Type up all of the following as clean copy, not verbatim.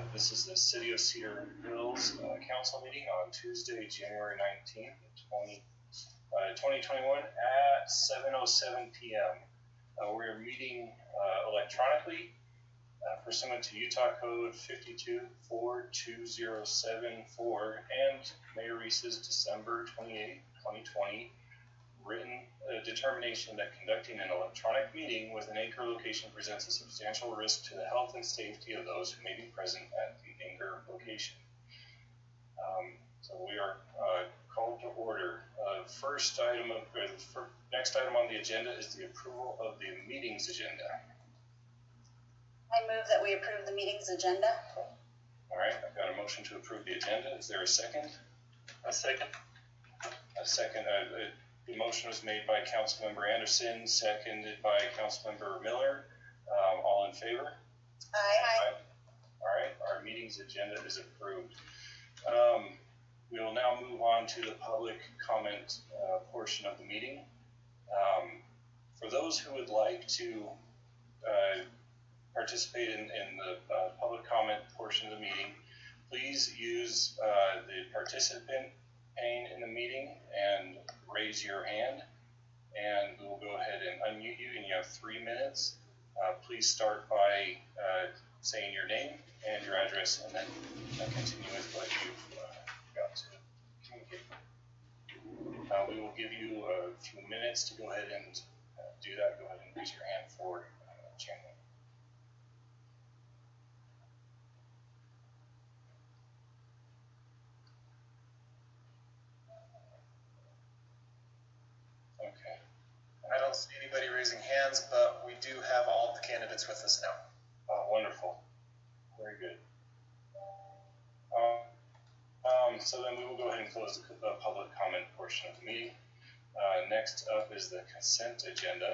This is the City of Cedar Hills Council meeting on Tuesday, January 19th, 2021 at 7:07 p.m. We're meeting electronically pursuant to Utah Code 52.42074 and Mayor Reese's December 28, 2020 written determination that conducting an electronic meeting with an anchor location presents a substantial risk to the health and safety of those who may be present at the anchor location. So we are called to order. Next item on the agenda is the approval of the meeting's agenda. I move that we approve the meeting's agenda. All right, I've got a motion to approve the agenda. Is there a second? A second. A second. The motion was made by Councilmember Anderson, seconded by Councilmember Miller. All in favor? Aye. All right, our meeting's agenda is approved. We will now move on to the public comment portion of the meeting. For those who would like to participate in the public comment portion of the meeting, please use the participant pane in the meeting and raise your hand, and we will go ahead and unmute you, and you have 3 minutes. Please start by saying your name and your address, and then continue with what you've got to communicate. We will give you a few minutes to go ahead and do that. Go ahead and raise your hand for Chandler. Okay. I don't see anybody raising hands, but we do have all the candidates with us now. Wonderful. Very good. So then we will go ahead and close the public comment portion of the meeting. Next up is the consent agenda.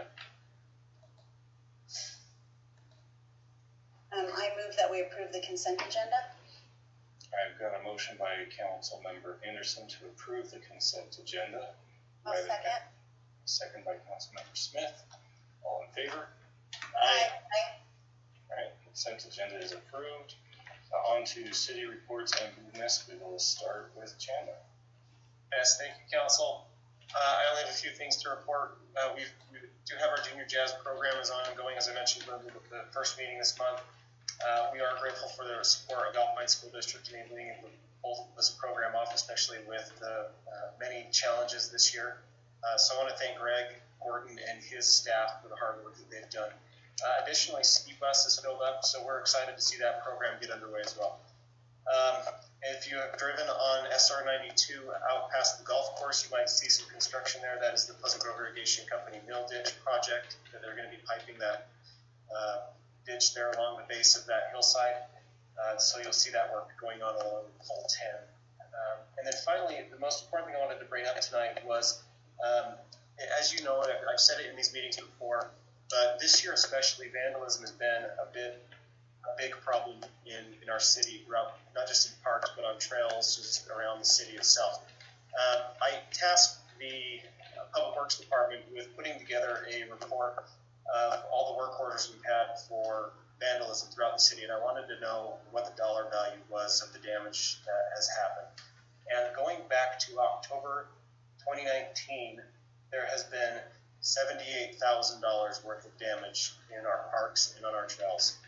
I move that we approve the consent agenda. I've got a motion by Council Member Anderson to approve the consent agenda. I'll second. Second by Councilmember Smith. All in favor? Aye. All right, consent agenda is approved. On to city reports and business. We will start with Chandler. Yes, thank you, Council. I only have a few things to report. We do have our junior jazz program is ongoing, as I mentioned in the first meeting this month. We are grateful for the support of Alpine School District in enabling both this program off, especially with the many challenges this year. So I want to thank Greg Gordon and his staff for the hard work that they've done. Additionally, Ski Bus is filled up, so we're excited to see that program get underway as well. If you have driven on SR 92 out past the golf course, you might see some construction there. That is the Pleasant Grove Irrigation Company mill ditch project. They're going to be piping that ditch there along the base of that hillside. So you'll see that work going on along pole 10. And then finally, the most important thing I wanted to bring up tonight was, as you know, I've said it in these meetings before, but this year especially, vandalism has been a big problem in our city, not just in parks, but on trails just around the city itself. I tasked the Public Works Department with putting together a report of all the work orders we've had for vandalism throughout the city, and I wanted to know what the dollar value was of the damage that has happened. And going back to October 2019, there has been $78,000 worth of damage in our parks and on our trails.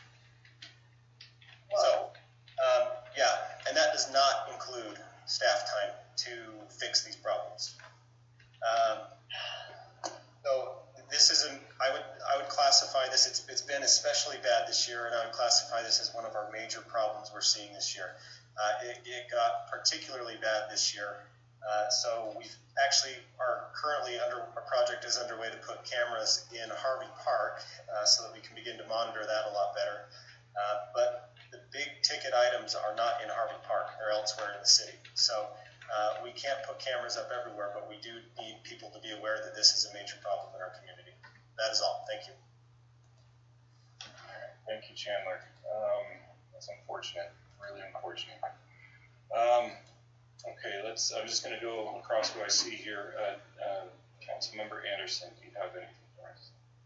So, and that does not include staff time to fix these problems. So this isn't. I would classify this. It's been especially bad this year, and I would classify this as one of our major problems we're seeing this year. It got particularly bad this year. So we actually are currently a project is underway to put cameras in Harvey Park so that we can begin to monitor that a lot better. But the big ticket items are not in Harvey Park. They're elsewhere in the city. So we can't put cameras up everywhere, but we do need people to be aware that this is a major problem in our community. That is all. Thank you. All right. Thank you, Chandler. That's unfortunate. Really unfortunate. Okay, I'm just going to go across who I see here. Councilmember Anderson, do you have anything for us?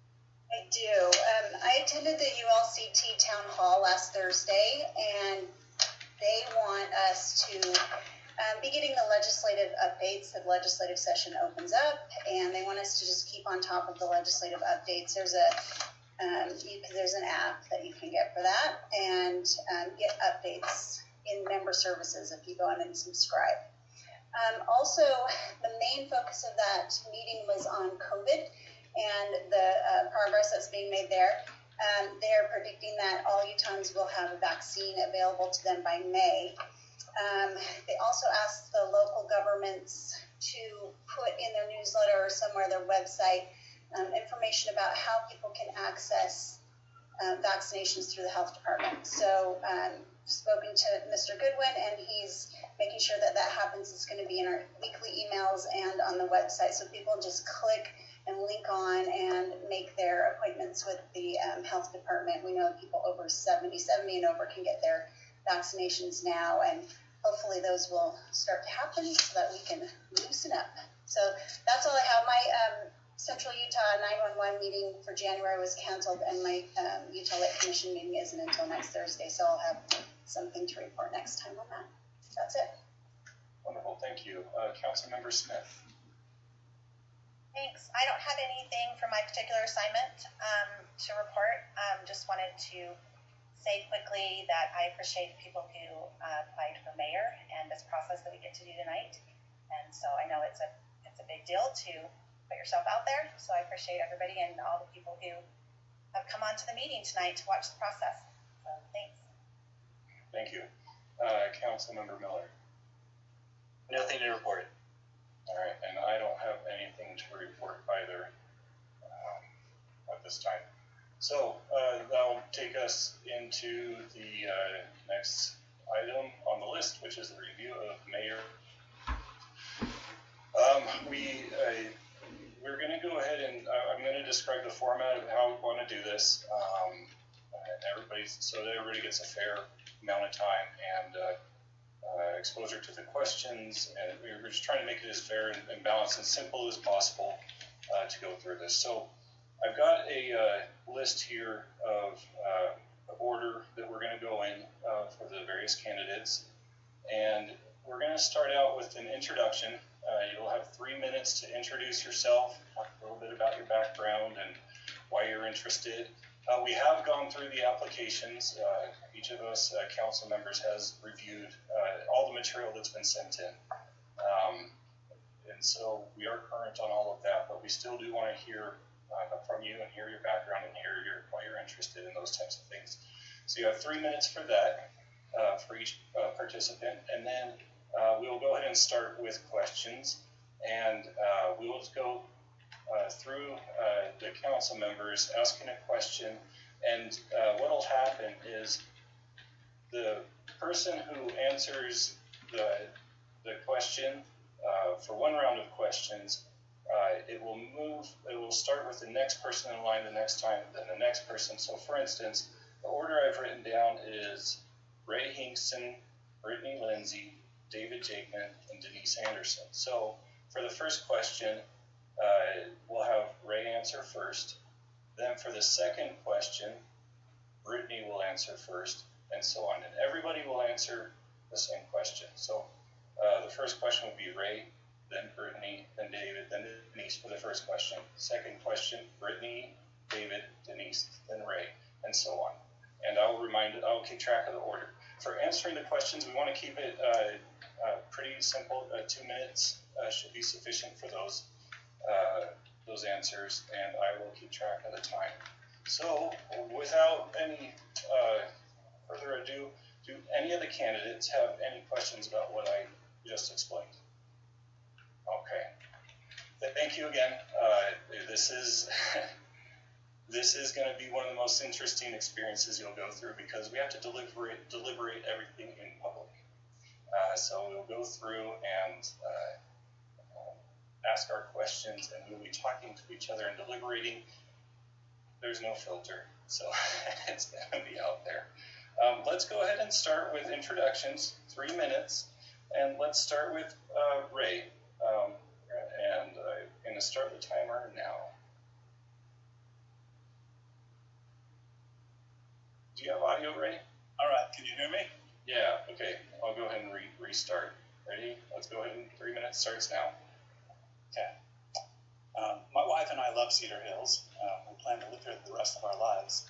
I do. I attended the ULCT town hall last Thursday, and they want us to be getting the legislative updates. The legislative session opens up, and they want us to just keep on top of the legislative updates. There's an app that you can get for that, and get updates in member services if you go in and subscribe. Also, the main focus of that meeting was on COVID and the progress that's being made there. They are predicting that all Utahns will have a vaccine available to them by May. They also asked the local governments to put in their newsletter or somewhere, their website, information about how people can access vaccinations through the health department. So spoken to Mr. Goodwin, and he's making sure that that happens. It's going to be in our weekly emails and on the website, so people just click and link on and make their appointments with the health department. We know people over 70 and over can get their vaccinations now, and hopefully those will start to happen so that we can loosen up. So that's all I have. My Central Utah 911 meeting for January was canceled, and my Utah Lake Commission meeting isn't until next Thursday, so I'll have something to report next time on that. That's it. Wonderful, thank you. Councilmember Smith. Thanks. I don't have anything for my particular assignment to report. Just wanted to say quickly that I appreciate people who applied for mayor and this process that we get to do tonight. And so I know it's a big deal to put yourself out there. So I appreciate everybody and all the people who have come on to the meeting tonight to watch the process. So thanks. Thank you. Councilmember Miller. Nothing to report. All right, and I don't have anything to report either at this time. So that'll take us into the next item on the list, which is the review of mayor. We're going to go ahead and I'm going to describe the format of how we want to do this. So that everybody gets a fair amount of time and exposure to the questions, and we're just trying to make it as fair and balanced and simple as possible to go through this. So I've got a list here of the order that we're going to go in for the various candidates, and we're going to start out with an introduction. You'll have 3 minutes to introduce yourself, talk a little bit about your background and why you're interested. We have gone through the applications. Each of us council members has reviewed all the material that's been sent in. And so we are current on all of that, but we still do want to hear from you and hear your background and hear why you're interested in those types of things. So you have 3 minutes for that, for each participant. And then we'll go ahead and start with questions. And we will just go through the council members asking a question, and what will happen is the person who answers the question for one round of questions, it will start with the next person in line the next time, then the next person. So for instance, the order I've written down is Ray Hinkson, Brittany Lindsay, David Jakeman, and Denise Anderson. So for the first question, we'll have Ray answer first. Then for the second question, Brittany will answer first, and so on. And everybody will answer the same question. So the first question will be Ray, then Brittany, then David, then Denise for the first question. Second question, Brittany, David, Denise, then Ray, and so on. And I'll keep track of the order. For answering the questions, we want to keep it pretty simple. 2 minutes should be sufficient for those answers, and I will keep track of the time. So, without any further ado, do any of the candidates have any questions about what I just explained? Okay. Thank you again. This is going to be one of the most interesting experiences you'll go through, because we have to deliberate everything in public. So we'll go through and ask our questions, and we'll be talking to each other and deliberating. There's no filter, so it's going to be out there. Let's go ahead and start with introductions, 3 minutes, and let's start with Ray. And I'm going to start the timer now. Do you have audio ready? All right, can you hear me? Yeah, okay. I'll go ahead and restart. Ready? Let's go ahead and 3 minutes starts now. Okay. My wife and I love Cedar Hills. We plan to live here the rest of our lives.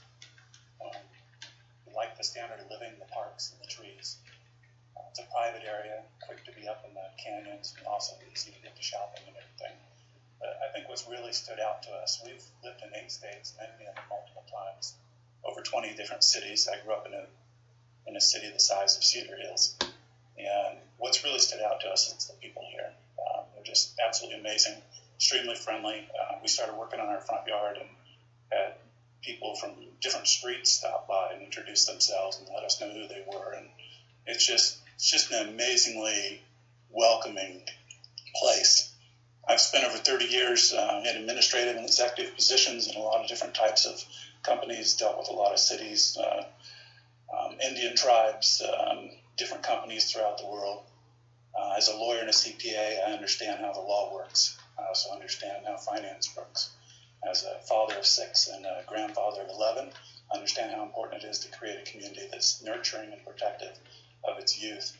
We like the standard of living, the parks and the trees. It's a private area, quick to be up in the canyons, and also easy to get to shopping and everything. But I think what's really stood out to us, we've lived in 8 states, many of them multiple times, over 20 different cities. I grew up in a city the size of Cedar Hills. And what's really stood out to us is the people here. They're just absolutely amazing, extremely friendly. We started working on our front yard and had people from different streets stop by and introduce themselves and let us know who they were. And it's just an amazingly welcoming place. I've spent over 30 years in administrative and executive positions in a lot of different types of companies, dealt with a lot of cities, Indian tribes, different companies throughout the world. As a lawyer and a CPA, I understand how the law works. I also understand how finance works. As a father of 6 and a grandfather of 11, I understand how important it is to create a community that's nurturing and protective of its youth.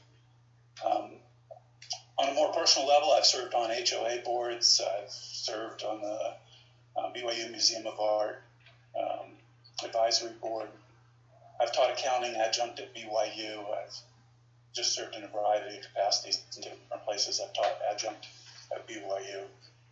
On a more personal level, I've served on HOA boards. I've served on the BYU Museum of Art advisory board. I've taught accounting adjunct at BYU. I've just served in a variety of capacities in different places. I've taught adjunct at BYU.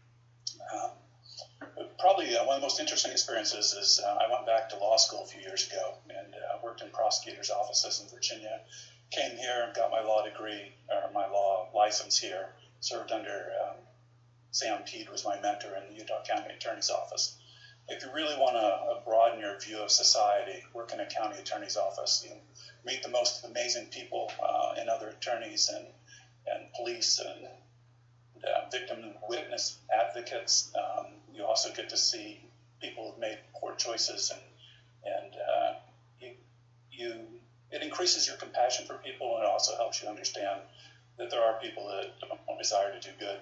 Probably one of the most interesting experiences is I went back to law school a few years ago and worked in prosecutors' offices in Virginia. Came here and got my law degree, or my law license here. Served under Sam Teed, was my mentor in the Utah County Attorney's Office. If you really want to broaden your view of society, work in a county attorney's office. You meet the most amazing people and other attorneys and police and victim and witness advocates. You also get to see people who've made poor choices, and it increases your compassion for people, and it also helps you understand that there are people that don't desire to do good.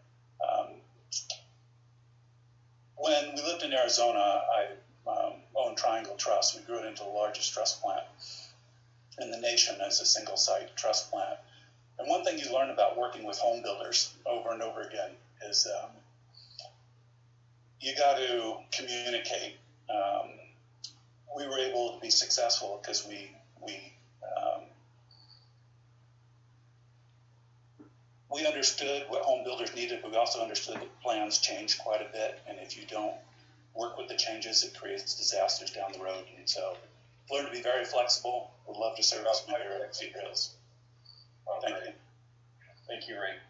When we lived in Arizona, I owned Triangle Trust. We grew it into the largest trust plant in the nation as a single-site trust plant. And one thing you learn about working with home builders over and over again is you got to communicate. We were able to be successful because we understood what home builders needed, but we also understood that plans change quite a bit, and if you don't work with the changes, it creates disasters down the road. And so learn to be very flexible. Would love to serve as mayor at Cedar Hills. Thank you. Thank you, Ray.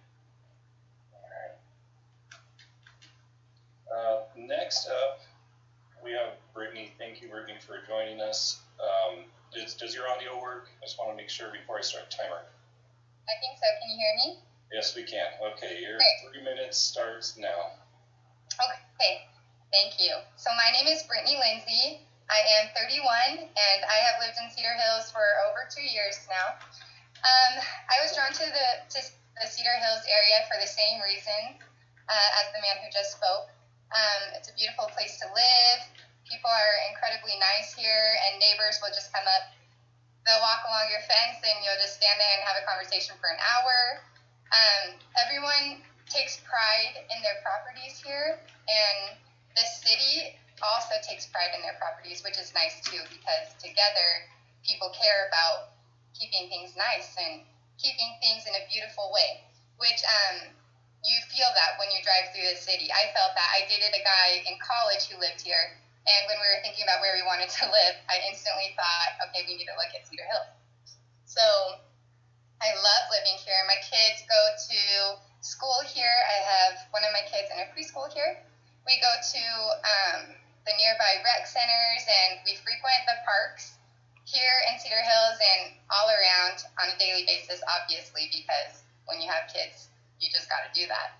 All right. Next up, we have Brittany. Thank you, Brittany, for joining us. Does your audio work? I just want to make sure before I start the timer. I think so. Can you hear me? Yes, we can. Okay, your Great. 3 minutes starts now. Okay, thank you. So my name is Brittany Lindsay. I am 31, and I have lived in Cedar Hills for over 2 years now. I was drawn to the Cedar Hills area for the same reason as the man who just spoke. It's a beautiful place to live. People are incredibly nice here, and neighbors will just come up. They'll walk along your fence, and you'll just stand there and have a conversation for an hour. Everyone takes pride in their properties here, and the city also takes pride in their properties, which is nice too, because together people care about keeping things nice and keeping things in a beautiful way, which you feel that when you drive through the city. I felt that. I dated a guy in college who lived here, and when we were thinking about where we wanted to live, I instantly thought, okay, we need to look at Cedar Hills. So I love living here. My kids go to school here. I have one of my kids in a preschool here. We go to the nearby rec centers, and we frequent the parks here in Cedar Hills and all around on a daily basis, obviously, because when you have kids, you just got to do that.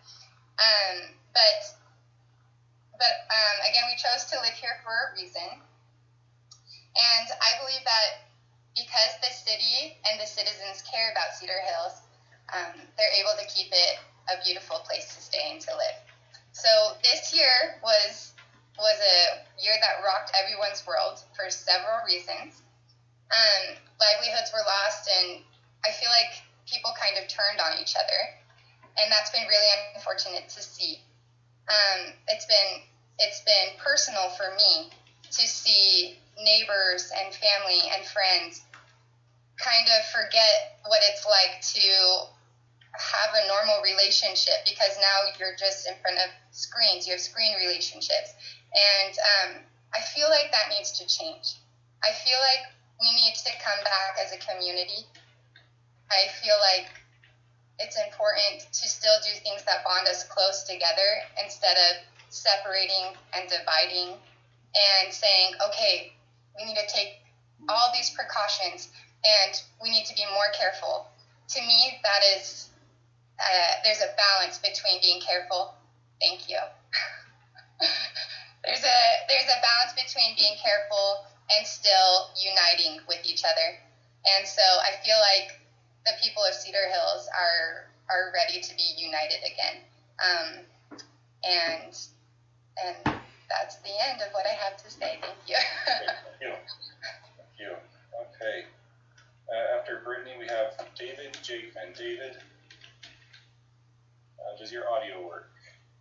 But again, we chose to live here for a reason. And I believe that because the city and the citizens care about Cedar Hills, they're able to keep it a beautiful place to stay and to live. So this year was a year that rocked everyone's world for several reasons. livelihoods were lost, and I feel like people kind of turned on each other, and that's been really unfortunate to see. It's been personal for me to see neighbors and family and friends kind of forget what it's like to have a normal relationship, because now you're just in front of screens. You have screen relationships, and I feel like that needs to change. I feel like we need to come back as a community. I feel like it's important to still do things that bond us close together instead of separating and dividing and saying, okay, we need to take all these precautions and we need to be more careful. To me, that is, there's a balance between being careful. Thank you. There's a balance between being careful and still uniting with each other. And so I feel like the people of Cedar Hills are ready to be united again. And that's the end of what I have to say. Thank you. Thank you. Thank you. Okay. After Brittany, we have David Jakeman. David, does your audio work?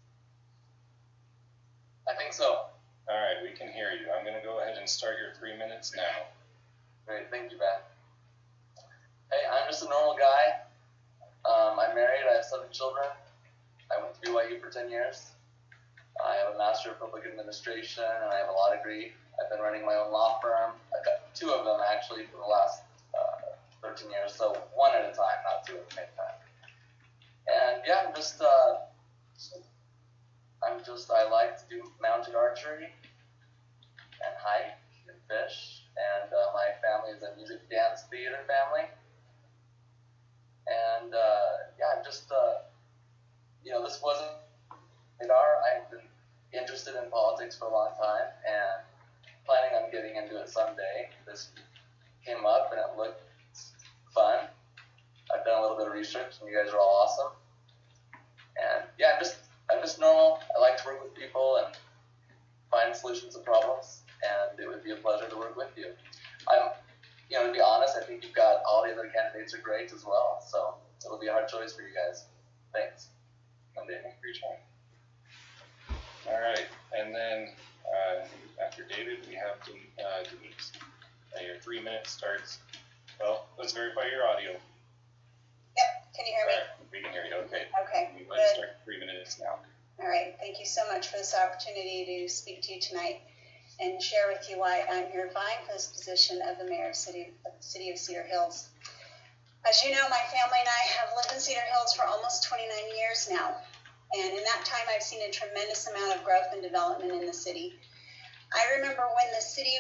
I think so. All right, we can hear you. I'm going to go ahead and start your 3 minutes now. Great, thank you, Ben. Hey, I'm just a normal guy. I'm married, I have 7 children. I went to BYU for 10 years. I have a Master of Public Administration, and I have a law degree. I've been running my own law firm. I've got 2 of them, actually, for the last 13 years, so 1 at a time, not 2 at the same time. And, yeah, I like to do mounted archery and hike and fish, and my family is a music, dance, theater family. And this wasn't radar. I've been interested in politics for a long time and planning on getting into it someday. This came up and it looked fun. I've done a little bit of research, and you guys are all awesome. And yeah, I'm just normal. I like to work with people and find solutions to problems, and it would be a pleasure to work with you. To be honest, I think you've got all the other candidates are great as well, so it'll be a hard choice for you guys. Thanks. Thank you for your time. All right, and then after David, we have Denise. Your 3 minutes starts. Well, let's verify your audio. Yep, can you hear me? Right, we can hear you. Okay. Okay, Let's good. start 3 minutes now. All right, thank you so much for this opportunity to speak to you tonight and share with you why I'm here vying for this position of the mayor of the city of Cedar Hills. As you know, my family and I have lived in Cedar Hills for almost 29 years now, and in that time I've seen a tremendous amount of growth and development in the city. I remember when the city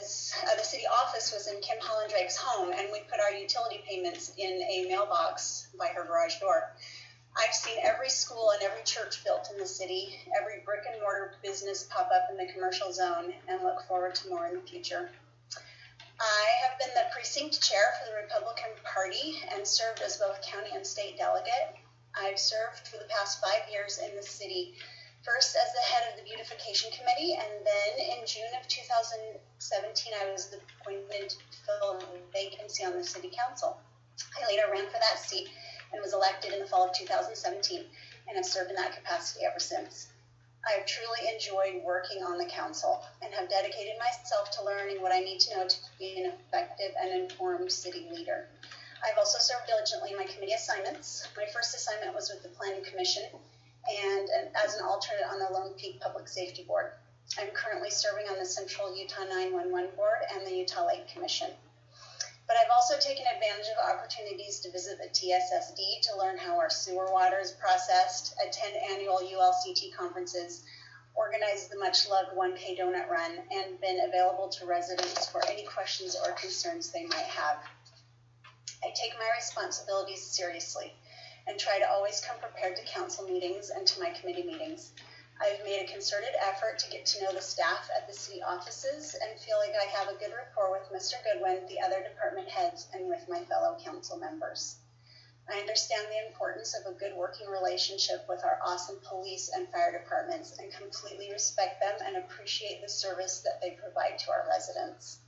office was in Kim Hollandrake's home, and we put our utility payments in a mailbox by her garage door. I've seen every school and every church built in the city, every brick and mortar business pop up in the commercial zone, and look forward to more in the future. I have been the precinct chair for the Republican Party and served as both county and state delegate. I've served for the past 5 years in the city, first as the head of the beautification committee, and then in June of 2017, I was appointed to fill a vacancy on the city council. I later ran for that seat and was elected in the fall of 2017, and have served in that capacity ever since. I've truly enjoyed working on the council and have dedicated myself to learning what I need to know to be an effective and informed city leader. I've also served diligently in my committee assignments. My first assignment was with the Planning Commission and as an alternate on the Lone Peak Public Safety Board. I'm currently serving on the Central Utah 911 Board and the Utah Lake Commission. But I've also taken advantage of opportunities to visit the TSSD to learn how our sewer water is processed, attend annual ULCT conferences, organize the much-loved 1K donut run, and been available to residents for any questions or concerns they might have. I take my responsibilities seriously and try to always come prepared to council meetings and to my committee meetings. I've made a concerted effort to get to know the staff at the city offices and feel like I have a good rapport with Mr. Goodwin, the other department heads, and with my fellow council members. I understand the importance of a good working relationship with our awesome police and fire departments and completely respect them and appreciate the service that they provide to our residents.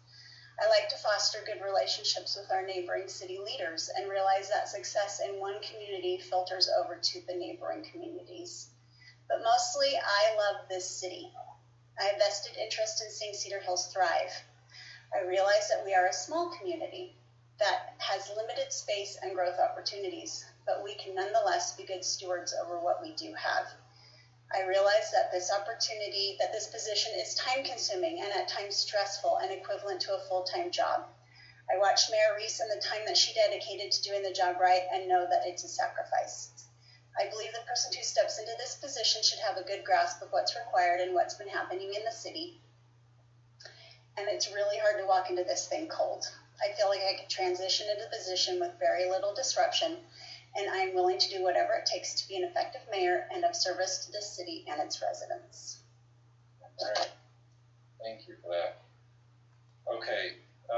I like to foster good relationships with our neighboring city leaders and realize that success in one community filters over to the neighboring communities. But mostly, I love this city. I have vested interest in seeing Cedar Hills thrive. I realize that we are a small community that has limited space and growth opportunities, but we can nonetheless be good stewards over what we do have. I realize that this position is time-consuming and at times stressful and equivalent to a full-time job. I watched Mayor Reese and the time that she dedicated to doing the job right and know that it's a sacrifice. I believe the person who steps into this position should have a good grasp of what's required and what's been happening in the city. And it's really hard to walk into this thing cold. I feel like I could transition into the position with very little disruption, and I am willing to do whatever it takes to be an effective mayor and of service to this city and its residents. All right. Thank you for that. Okay.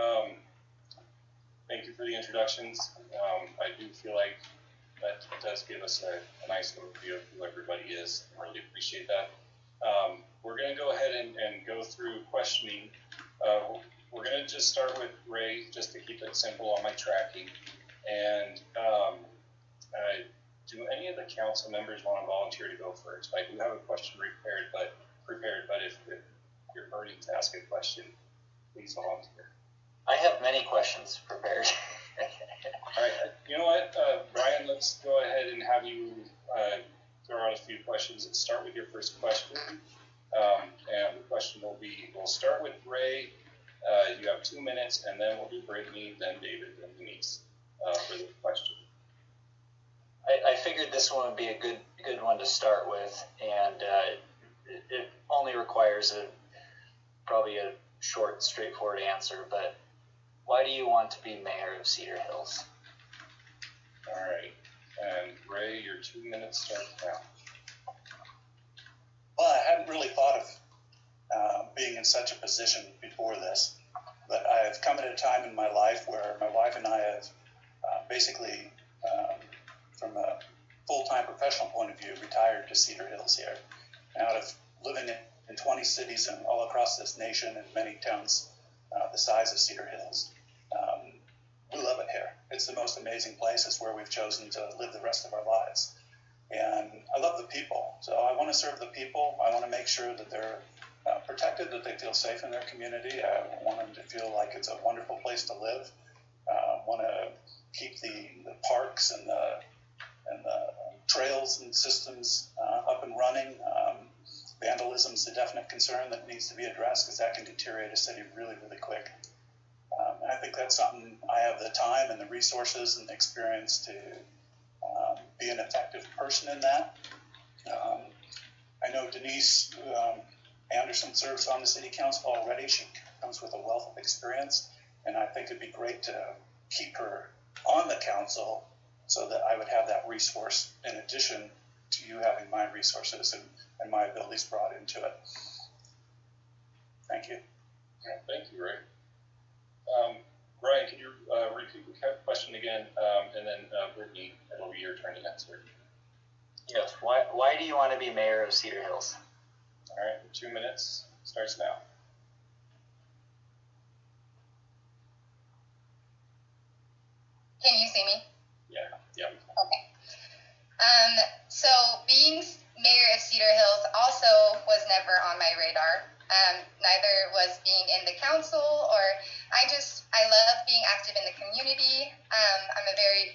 Thank you for the introductions. I do feel like that does give us a nice overview of who everybody is. I really appreciate that. We're going to go ahead and go through questioning. We're going to just start with Ray, just to keep it simple on my tracking. And do any of the council members want to volunteer to go first? I do have a question prepared, but if you're burning to ask a question, please volunteer. I have many questions prepared. All right. You know what, Brian, let's go ahead and have you throw out a few questions and start with your first question. And the question will be, we'll start with Ray. You have 2 minutes, and then we'll do Brittany, then David, then Denise for the question. I figured this one would be a good one to start with, and it only requires probably a short, straightforward answer, but why do you want to be mayor of Cedar Hills? All right. And Ray, your 2 minutes start now. Well, I hadn't really thought of being in such a position before this, but I've come at a time in my life where my wife and I have basically, from a full-time professional point of view, retired to Cedar Hills here. Out of living in 20 cities and all across this nation and many towns the size of Cedar Hills, we love it here. It's the most amazing place. It's where we've chosen to live the rest of our lives. And I love the people. So I want to serve the people. I want to make sure that they're protected, that they feel safe in their community. I want them to feel like it's a wonderful place to live. I want to keep the parks and the trails and systems up and running. Vandalism is a definite concern that needs to be addressed because that can deteriorate a city really, really quick. And I think that's something I have the time and the resources and the experience to be an effective person in that. I know Denise Anderson serves on the city council already. She comes with a wealth of experience, and I think it'd be great to keep her on the council so that I would have that resource in addition to you having my resources and my abilities brought into it. Thank you. Yeah, thank you, Ray. Brian, can you repeat the question again? And then Brittany, it'll be your turn to answer. Yes. Why do you want to be mayor of Cedar Hills? All right, 2 minutes starts now. Can you see me? Yeah. Okay. So being mayor of Cedar Hills also was never on my radar. Neither was being in the council, or I love being active in the community. I'm a very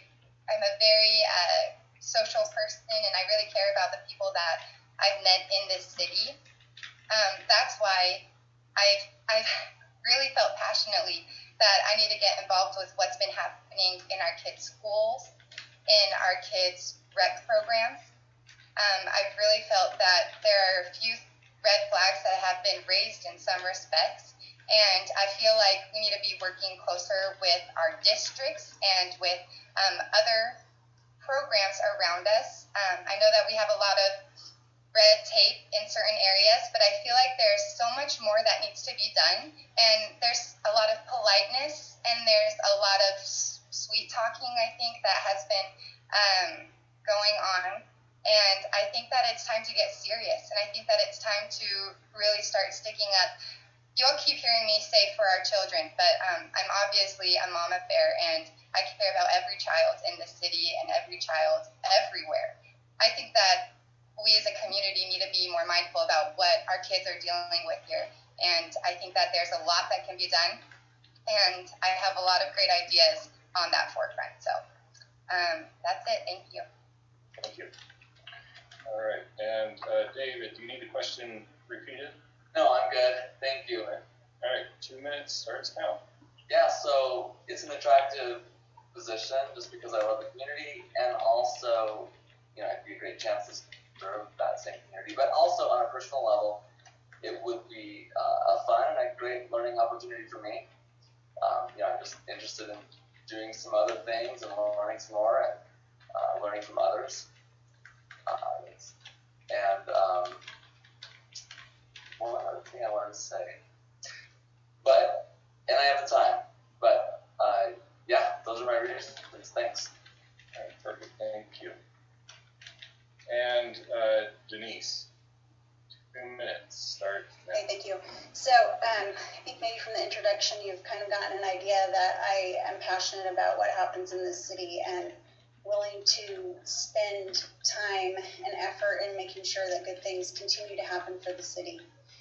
social person, and I really care about the people that I've met in this city. That's why I've really felt passionately that I need to get involved with what's been happening in our kids' schools, in our kids' rec programs. I've really felt that there are a few red flags that have been raised in some respects, and I feel like we need to be working closer with our districts and with other programs around us. I know that we have a lot of red tape in certain areas, but I feel like there's so much more that needs to be done, and there's a lot of politeness and there's a lot of sweet talking, I think, that has been going on. And I think that it's time to get serious, and I think that it's time to really start sticking up you'll keep hearing me say for our children, but I'm obviously a mama bear, and I care about every child in the city and every child everywhere. I think that we as a community need to be more mindful about what our kids are dealing with here, and I think that there's a lot that can be done, and I have a lot of great ideas on that forefront. So that's it. Thank you. Thank you. All right, and David, do you need the question repeated? No, I'm good. Thank you. All right, 2 minutes starts now. Yeah, so it's an attractive position just because I love the community, and also, it'd be a great chance to serve that same community. But also on a personal level, it would be a fun and a great learning opportunity for me. I'm just interested in doing some other things and learning some more and learning from others. One other thing I wanted to say, and I have the time, but those are my readers. Thanks. All right, perfect, thank you. And Denise, 2 minutes, start now. Okay, thank you. So I think maybe from the introduction you've kind of gotten an idea that I am passionate about what happens in this city and willing to spend time and effort in making sure that good things continue to happen for the city.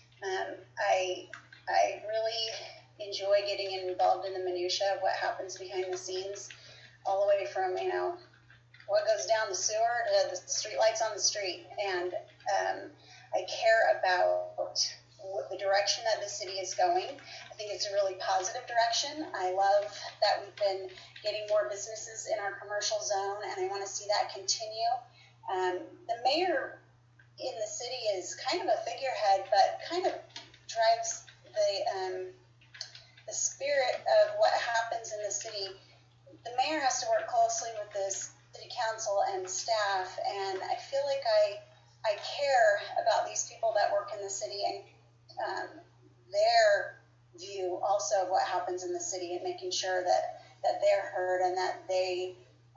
I really enjoy getting involved in the minutia of what happens behind the scenes, all the way from, what goes down the sewer to the street lights on the street. And I care about the direction that the city is going. I think it's a really positive direction. I love that we've been getting more businesses in our commercial zone, and I want to see that continue. The mayor in the city is kind of a figurehead, but kind of drives the spirit of what happens in the city. The mayor has to work closely with the city council and staff, and I feel like I care about these people that work in the city and their view also of what happens in the city, and making sure that they're heard and that they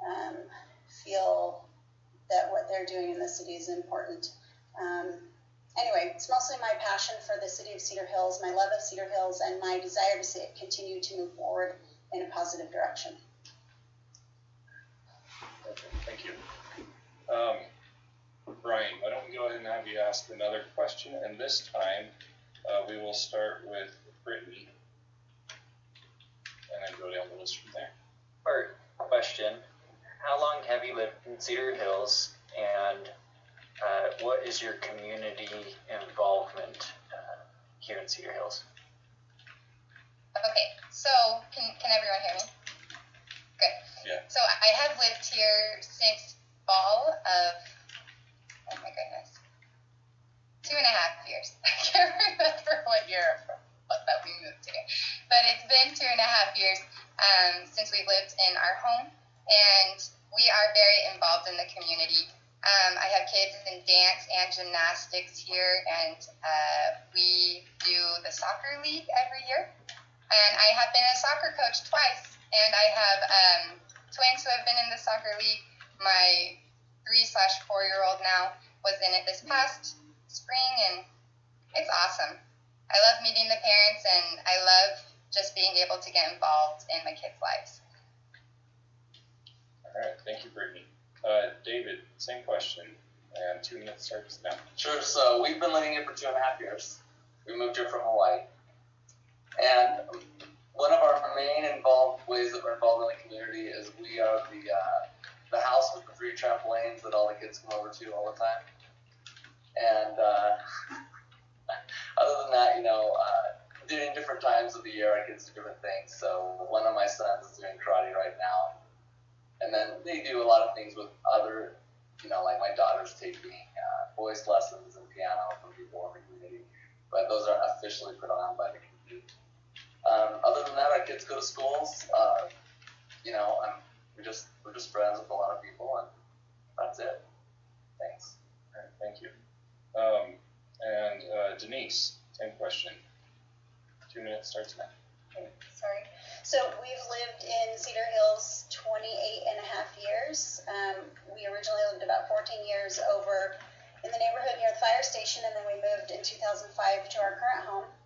feel that what they're doing in the city is important. Anyway, it's mostly my passion for the city of Cedar Hills, my love of Cedar Hills, and my desire to see it continue to move forward in a positive direction. Okay, thank you. Brian, why don't we go ahead and have you ask another question, and this time we will start with Brittany and then go down the list from there. Art, question. How long have you lived in Cedar Hills, and what is your community involvement here in Cedar Hills? Okay, so can everyone hear me? Good. Yeah. So I have lived here since fall of, oh my goodness, 2.5 years. I can't remember what year that we moved here, but it's been 2.5 years since we've lived in our home, and we are very involved in the community. I have kids in dance and gymnastics here, and we do the soccer league every year. And I have been a soccer coach twice, and I have twins who have been in the soccer league. My 3/4-year-old now was in it this past spring, and it's awesome. I love meeting the parents, and I love just being able to get involved in my kids' lives. All right, thank you, Brittany. David, same question, and 2 minutes starts now. Sure. So we've been living here for 2.5 years. We moved here from Hawaii, and one of our main ways that we're involved in the community is we are the house with the 3 trampolines that all the kids come over to all the time. And other than that, during different times of the year, our kids do different things. So one of my sons is doing karate right now. And then they do a lot of things with other, like my daughter's taking voice lessons and piano from people in the community. But those are officially put on by the community. Other than that, our kids go to schools. We're just friends with a lot of people, and that's it. Thanks. All right, thank you. And Denise, same question. 2 minutes starts now. Sorry. So we've lived in Cedar Hills 28.5 years. We originally lived about 14 years over in the neighborhood near the fire station, and then we moved in 2005 to our current home.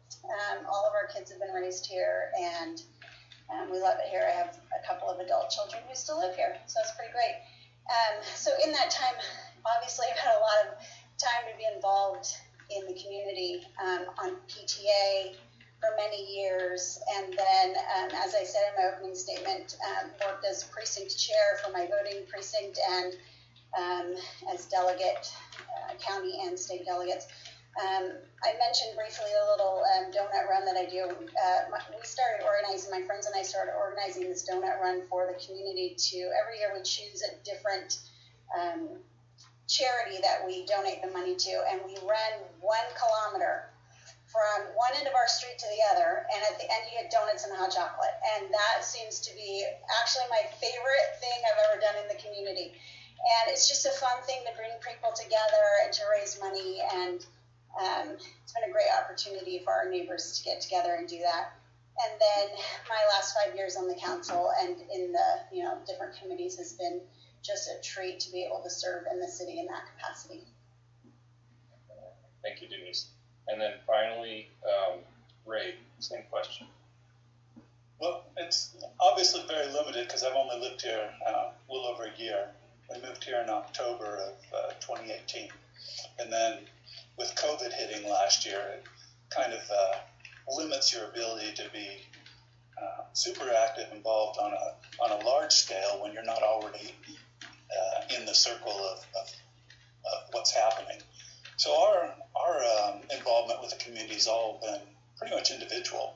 All of our kids have been raised here, and we love it here. I have a couple of adult children who still live here, so it's pretty great. So in that time, obviously, I've had a lot of time to be involved in the community on PTA for many years, and then, as I said in my opening statement, worked as precinct chair for my voting precinct and as delegate, county and state delegates. I mentioned briefly a little donut run that I do. We started organizing, my friends and I started organizing this donut run for the community to, every year we choose a different charity that we donate the money to, and we run 1 kilometer from one end of our street to the other, and at the end you get donuts and hot chocolate. And that seems to be actually my favorite thing I've ever done in the community. And it's just a fun thing to bring people together and to raise money, and it's been a great opportunity for our neighbors to get together and do that. And then my last 5 years on the council and in the different committees has been just a treat to be able to serve in the city in that capacity. Thank you, Denise. And then finally, Ray, same question. Well, it's obviously very limited because I've only lived here a little over a year. We moved here in October of 2018. And then with COVID hitting last year, it kind of limits your ability to be super active, involved on a large scale when you're not already in the circle of what's happening. So our involvement with the community has all been pretty much individual.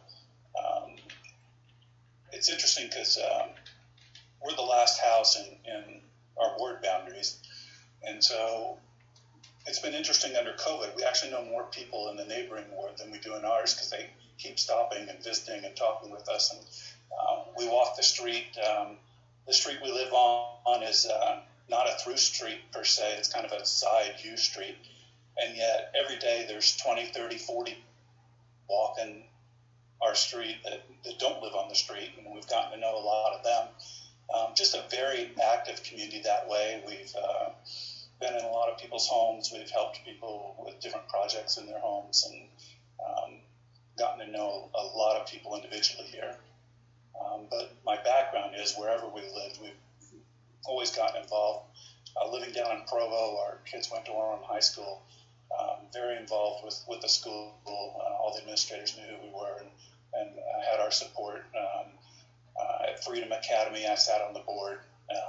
It's interesting because we're the last house in our ward boundaries, and so it's been interesting under COVID. We actually know more people in the neighboring ward than we do in ours because they keep stopping and visiting and talking with us. And we walk the street. The street we live on is not a through street per se. It's kind of a side U street. And yet every day there's 20, 30, 40 walking our street that don't live on the street. And we've gotten to know a lot of them. Just a very active community that way. We've been in a lot of people's homes. We've helped people with different projects in their homes and gotten to know a lot of people individually here. But my background is wherever we lived, we've always gotten involved. Living down in Provo, our kids went to Orem High School. Very involved with the school. All the administrators knew who we were and had our support. At Freedom Academy, I sat on the board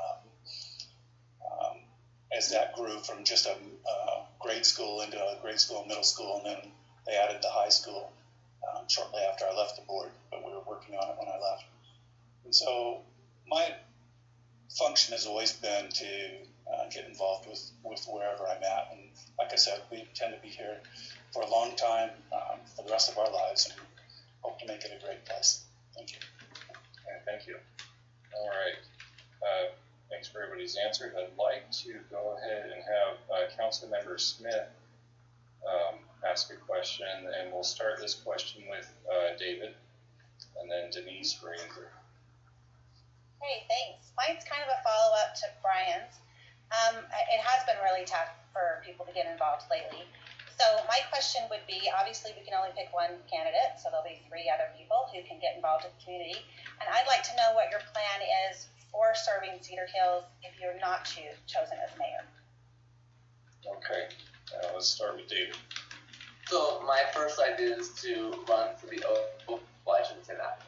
as that grew from just a grade school into a grade school, middle school, and then they added the high school shortly after I left the board, but we were working on it when I left. And so my function has always been to get involved with wherever I'm at. And like I said, we tend to be here for a long time, for the rest of our lives, and hope to make it a great place. Thank you. Okay, thank you. All right. Thanks for everybody's answers. I'd like to go ahead and have Councilmember Smith ask a question, and we'll start this question with David, and then Denise for Andrew. Hey, thanks. Mine's kind of a follow-up to Brian's. It has been really tough for people to get involved lately. So my question would be, obviously we can only pick one candidate, so there'll be 3 other people who can get involved in the community. And I'd like to know what your plan is for serving Cedar Hills if you're not chosen as mayor. Okay, let's start with David. So my first idea is to run for the well, I shouldn't say that.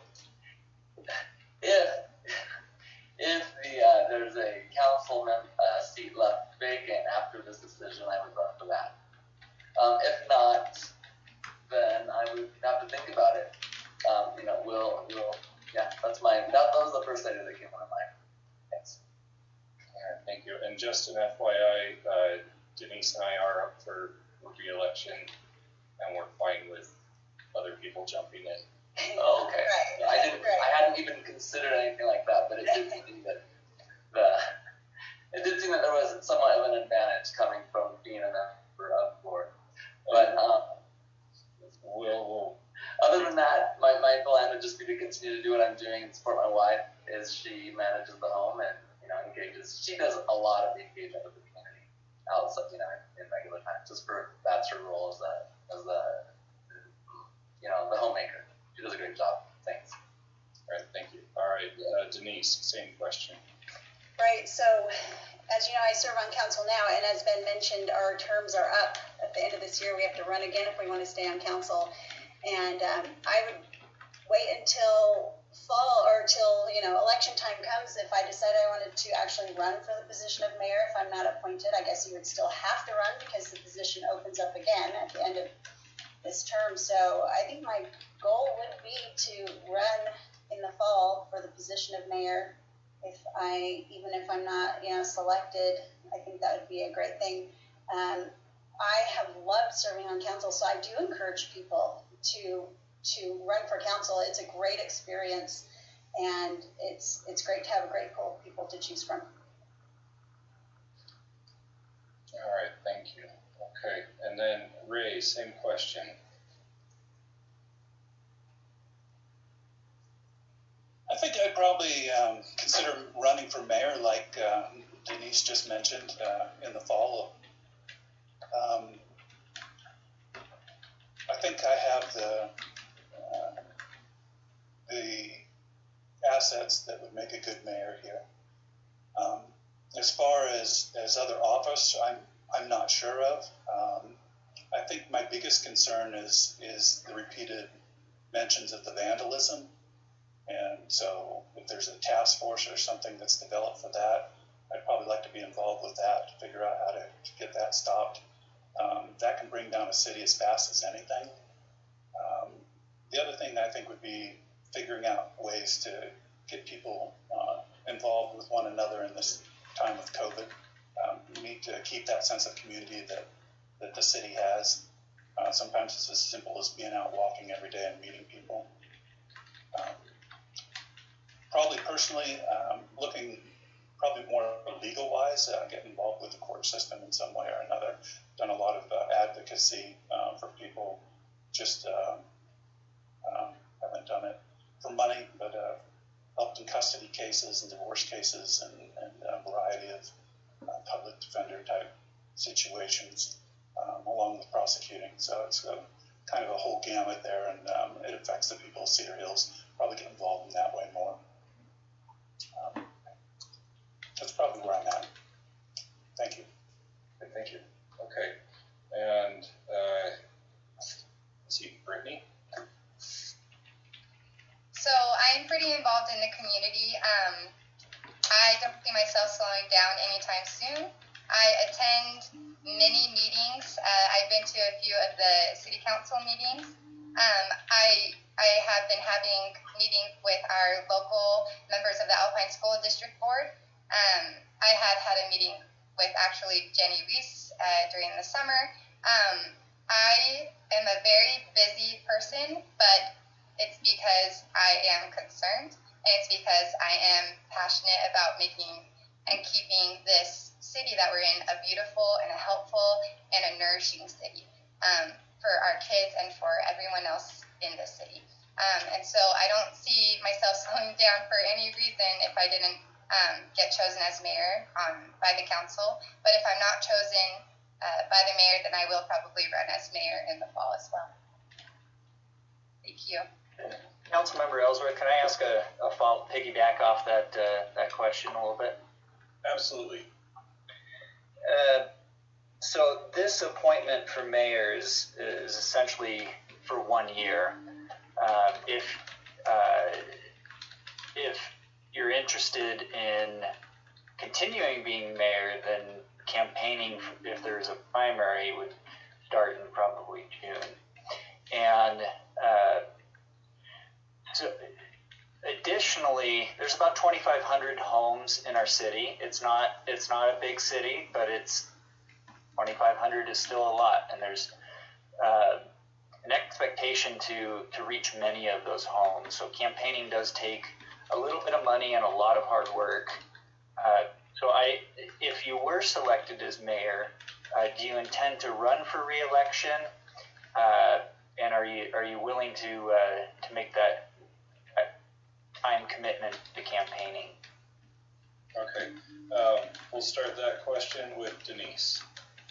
If there's a council seat left vacant after this decision, I would run for that. If not, then I would have to think about it. That was the first idea that came out of mind. Thanks. All right, thank you. And just an FYI, Denise and I are up for re-election, and we're fine with other people jumping in. Oh, okay. Right. I hadn't even considered anything like that, but it did seem that there was somewhat of an advantage coming from being a member of the board. But other than that, my plan would just be to continue to do what I'm doing and support my wife as she manages the home and engages. She does a lot of the engagement with the community outside, in regular time. Just for that's her role as the Denise, same question. Right, so as you know, I serve on council now, and as Ben mentioned, our terms are up at the end of this year. We have to run again if we want to stay on council. And I would wait until fall or till, election time comes. If I decide I wanted to actually run for the position of mayor, if I'm not appointed, I guess you would still have to run because the position opens up again at the end of this term. So I think my goal would be to run in the fall for the position of mayor. Even if I'm not, selected, I think that would be a great thing. I have loved serving on council, so I do encourage people to run for council. It's a great experience, and it's great to have a great pool of people to choose from. All right, thank you. Okay, and then Ray, same question. I think I'd probably consider running for mayor, like Denise just mentioned, in the fall. I think I have the assets that would make a good mayor here. As far as other office, I'm not sure of. I think my biggest concern is the repeated mentions of the vandalism. And so if there's a task force or something that's developed for that, I'd probably like to be involved with that to figure out how to get that stopped. That can bring down a city as fast as anything. The other thing I think would be figuring out ways to get people involved with one another in this time of COVID. We need to keep that sense of community that the city has. Sometimes it's as simple as being out walking every day and meeting people. Probably personally, looking probably more legal-wise, get involved with the court system in some way or another. Done a lot of advocacy for people. Just haven't done it for money, but helped in custody cases and divorce cases and a variety of public defender type situations, along with prosecuting. So it's kind of a whole gamut there, and it affects the people of Cedar Hills. Probably get involved in that way more. That's probably where I'm at. Thank you. Thank you. Okay. And let's see, Brittany? So I'm pretty involved in the community. I don't see myself slowing down anytime soon. I attend many meetings. I've been to a few of the city council meetings. I have been having meetings with our local members of the Alpine School District Board. I have had a meeting with actually Jenny Reese during the summer. I am a very busy person, but it's because I am concerned, and it's because I am passionate about making and keeping this city that we're in a beautiful and a helpful and a nourishing city for our kids and for everyone else in the city. And so I don't see myself slowing down for any reason if I didn't get chosen as mayor by the council. But if I'm not chosen by the mayor, then I will probably run as mayor in the fall as well. Thank you. Councilmember Ellsworth, can I ask a follow piggyback off that question a little bit? Absolutely. So this appointment for mayors is essentially for 1 year. If you're interested in continuing being mayor, then campaigning, if there's a primary, would start in probably June. And so additionally, there's about 2,500 homes in our city. It's not a big city, but 2,500 is still a lot, and there's an expectation to reach many of those homes. So campaigning does take a little bit of money and a lot of hard work. So if you were selected as mayor, do you intend to run for re-election? And are you willing to make that time commitment to campaigning? Okay. We'll start that question with Denise.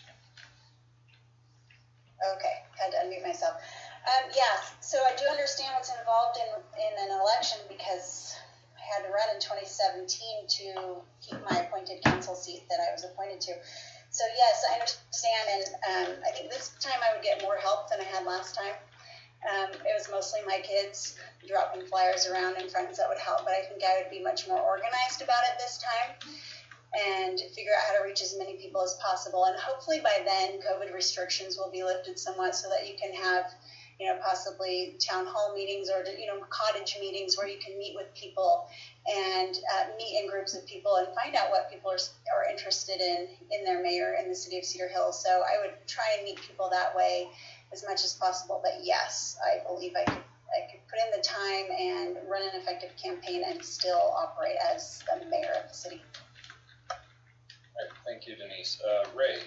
Okay, had to unmute myself. Yeah, so I do understand what's involved in an election because had to run in 2017 to keep my appointed council seat that I was appointed to. So yes, I understand, and I think this time I would get more help than I had last time. It was mostly my kids dropping flyers around and friends that would help, but I think I would be much more organized about it this time and figure out how to reach as many people as possible. And hopefully by then, COVID restrictions will be lifted somewhat so that you can have, possibly town hall meetings or, cottage meetings where you can meet with people and meet in groups of people and find out what people are interested in their mayor in the city of Cedar Hills. So I would try and meet people that way as much as possible. But yes, I believe I could put in the time and run an effective campaign and still operate as the mayor of the city. All right, thank you, Denise. Ray.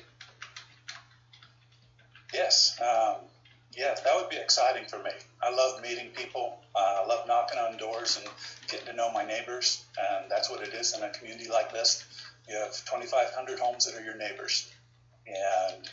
Yes, that would be exciting for me. I love meeting people. I love knocking on doors and getting to know my neighbors, and that's what it is in a community like this. You have 2,500 homes that are your neighbors, and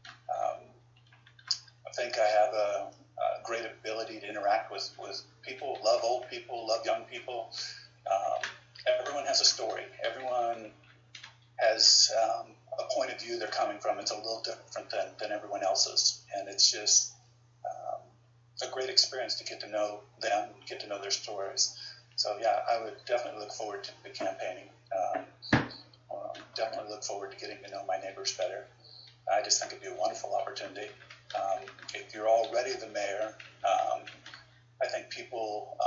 I think I have a great ability to interact with people, love old people, love young people. Everyone has a story. Everyone has a point of view they're coming from. It's a little different than everyone else's, and it's just a great experience to get to know them, get to know their stories. So yeah, I would definitely look forward to the campaigning. Definitely look forward to getting to know my neighbors better. I just think it'd be a wonderful opportunity. If you're already the mayor, I think people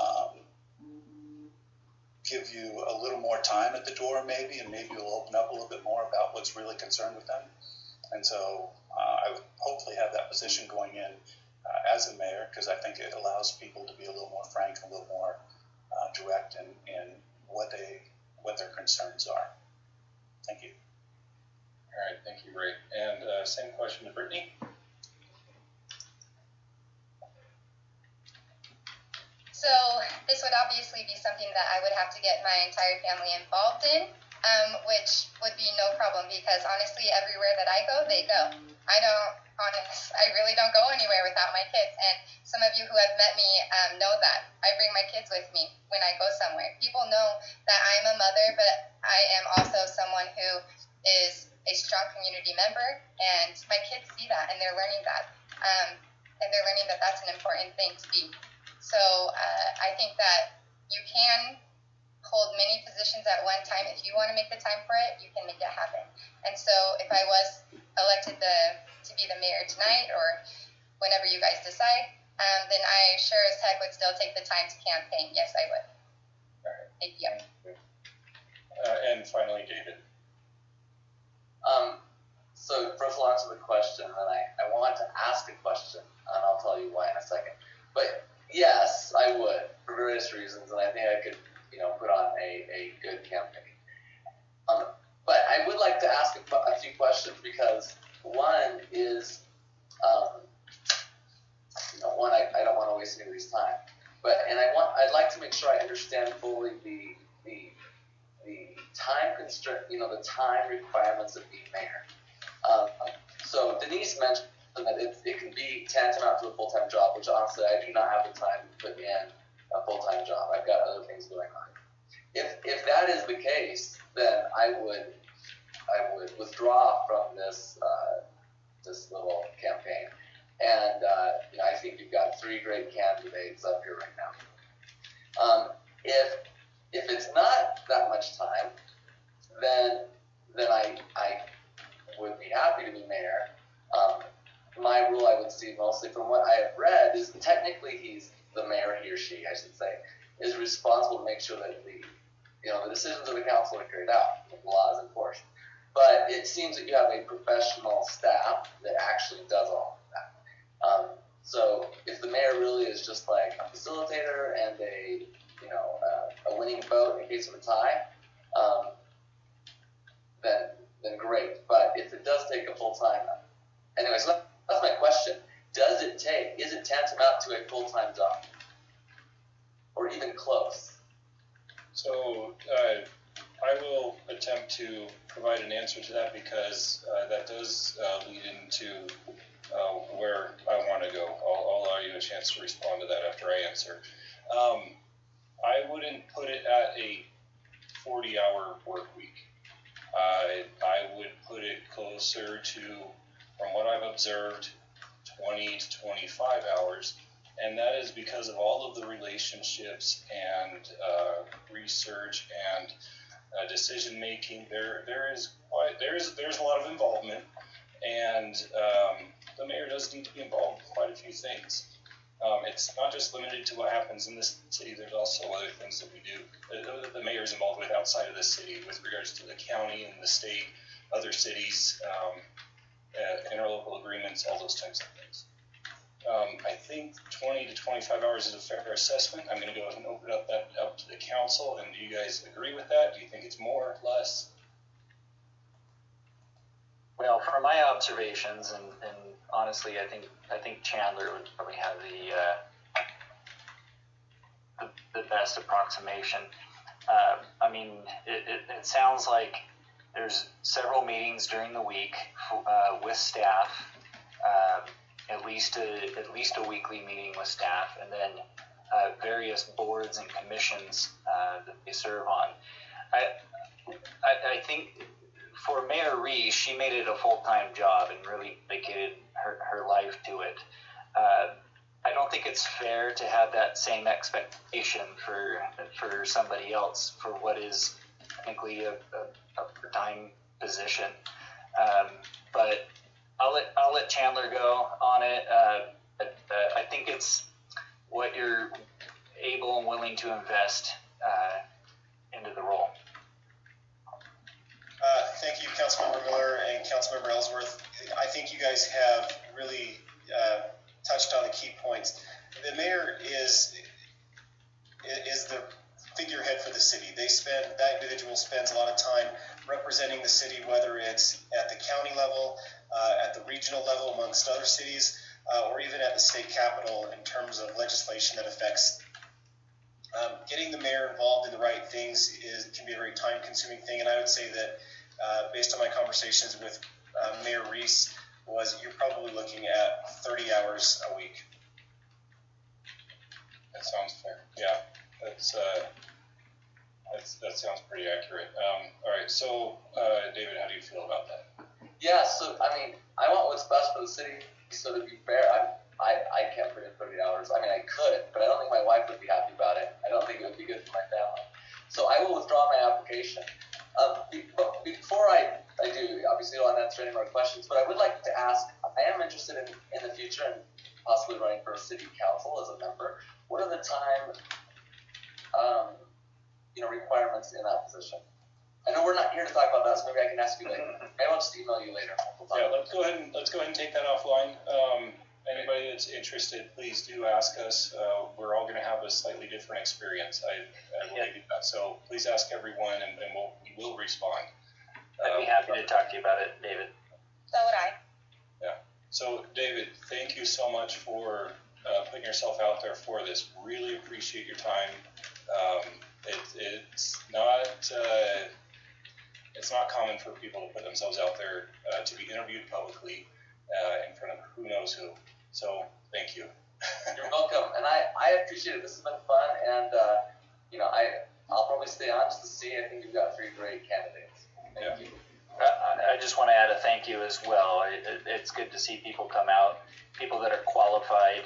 give you a little more time at the door maybe, and maybe you'll open up a little bit more about what's really concerned with them. And so I would hopefully have that position going in as a mayor, because I think it allows people to be a little more frank, a little more direct in what their concerns are. Thank you. All right, thank you, Ray. And same question to Brittany. So this would obviously be something that I would have to get my entire family involved in, which would be no problem because honestly, everywhere that I go, they go. I really don't go anywhere without my kids. And some of you who have met me know that. I bring my kids with me when I go somewhere. People know that I'm a mother, but I am also someone who is a strong community member, and my kids see that, and they're learning that. And they're learning that that's an important thing to be. So I think that you can hold many positions at one time. If you want to make the time for it, you can make it happen. And so if I was elected to be the mayor tonight or whenever you guys decide, then I sure as heck would still take the time to campaign. Yes, I would. All right. Thank you. And finally, David. So first I'll answer the question, and then I want to ask a question, and I'll tell you why in a second. But yes, I would, for various reasons, and I think I could, put on a good campaign. But I would like to ask a few questions because one is, I don't want to waste anybody's time. I'd like to make sure I understand fully the time constraint, the time requirements of being mayor. So Denise mentioned that it can be tantamount to a full-time job, which honestly I do not have the time to put in a full-time job. I've got other things going on. If that is the case, then I would withdraw from this little campaign. And I think you've got three great candidates up here right now. If it's not that much time, then I would be happy to be mayor. My rule, I would see mostly from what I have read, is technically the mayor, he or she, I should say, is responsible to make sure that the decisions of the council are carried out, the law is enforced. But it seems that you have a professional staff that actually does all of that. So if the mayor really is just like a facilitator and a winning vote in case of a tie, then great. But if it does take a full time, anyway, so that's my question. Is it tantamount to a full-time job? Or even close? So I will attempt to provide an answer to that because that does lead into where I want to go. I'll allow you a chance to respond to that after I answer. I wouldn't put it at a 40-hour work week. I would put it closer to, from what I've observed, 20 to 25 hours. And that is because of all of the relationships and research and decision making. There's a lot of involvement, and the mayor does need to be involved in quite a few things. It's not just limited to what happens in this city. There's also other things that we do that the mayor is involved with outside of the city, with regards to the county and the state, other cities, interlocal agreements, all those types of things. I think 20 to 25 hours is a fair assessment. I'm going to go ahead and open up to the council. And do you guys agree with that? Do you think it's more, less? Well, from my observations, and honestly, I think Chandler would probably have the best approximation. I mean, it sounds like there's several meetings during the week with staff. At least a weekly meeting with staff, and then various boards and commissions that they serve on. I think for Mayor Reese, she made it a full-time job and really dedicated her life to it. I don't think it's fair to have that same expectation for somebody else for what is technically a part-time position. But I'll let Chandler go on it. I think it's what you're able and willing to invest into the role. Thank you, Councilmember Miller and Councilmember Ellsworth. I think you guys have really touched on the key points. The mayor is the figurehead for the city. That individual spends a lot of time representing the city, whether it's at the county level, at the regional level amongst other cities, or even at the state capitol in terms of legislation that affects. Getting the mayor involved in the right things can be a very time-consuming thing, and I would say that based on my conversations with Mayor Reese, you're probably looking at 30 hours a week. That sounds fair. Yeah, that sounds pretty accurate. All right, so David, how do you feel about that? Yeah, so I mean, I want what's best for the city. So to be fair, I can't predict 30 hours. I mean, I could, but I don't think my wife would be happy about it. I don't think it would be good for my family. So I will withdraw my application. But before I do, obviously I don't answer any more questions, but I would like to ask, I am interested in the future and possibly running for a city council as a member. What are the time requirements in that position? I know we're not here to talk about that, so maybe I can ask you later. Maybe I'll just email you later. Yeah, let's go ahead and take that offline. Anybody that's interested, please do ask us. We're all going to have a slightly different experience. I will give you that. So please ask everyone, and we will respond. I'd be happy to talk to you about it, David. So would I. Yeah. So David, thank you so much for putting yourself out there for this. Really appreciate your time. It's not common for people to put themselves out there to be interviewed publicly in front of who knows who. So thank you. You're welcome, and I appreciate it. This has been fun, and I'll probably stay on just to see. I think you've got 3 great candidates. Thank you. I just want to add a thank you as well. It's good to see people come out, people that are qualified,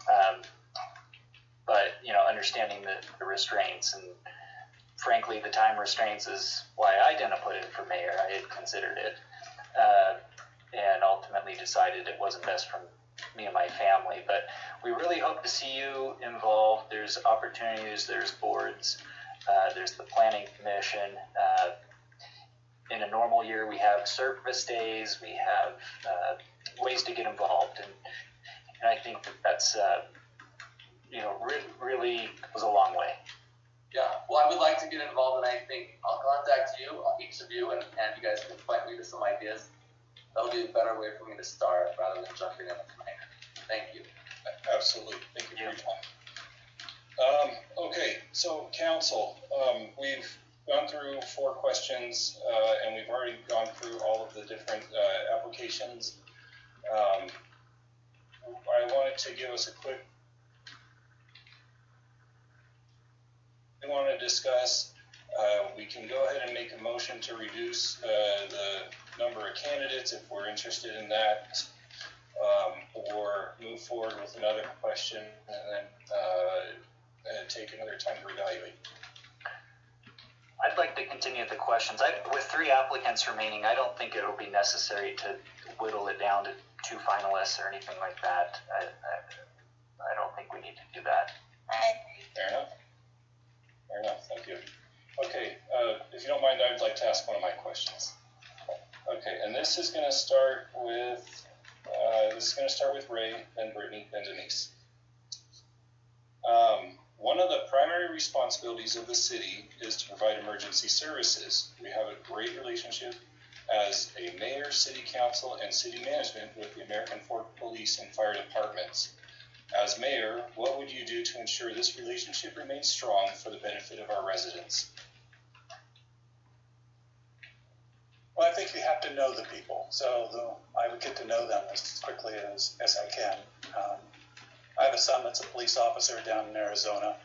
but understanding the restraints, and frankly, the time restraints is why I didn't put in for mayor. I had considered it, and ultimately decided it wasn't best for me and my family. But we really hope to see you involved. There's opportunities, there's boards, there's the planning commission. In a normal year, we have service days, we have ways to get involved, and I think that's really goes a long way. Yeah, well, I would like to get involved, and I think I'll contact you, each of you, and you guys can point me to some ideas. That'll be a better way for me to start rather than jumping in tonight. Thank you. Absolutely. Thank you for your time. Okay, so council, we've gone through 4 questions, and we've already gone through all of the different applications. I wanted to give us a quick want to discuss, we can go ahead and make a motion to reduce the number of candidates if we're interested in that, or move forward with another question and then take another time to evaluate. I'd like to continue the questions. With 3 applicants remaining, I don't think it'll be necessary to whittle it down to 2 finalists or anything like that. I don't think we need to do that. Fair enough. Fair enough. Thank you. Okay. If you don't mind, I'd like to ask one of my questions. Okay, and this is going to start with Ray, then Brittany, then Denise. One of the primary responsibilities of the city is to provide emergency services. We have a great relationship as a mayor, city council, and city management with the American Fork Police and Fire Departments. As mayor, what would you do to ensure this relationship remains strong for the benefit of our residents? Well, I think you have to know the people, so I would get to know them as quickly as I can. I have a son that's a police officer down in Arizona.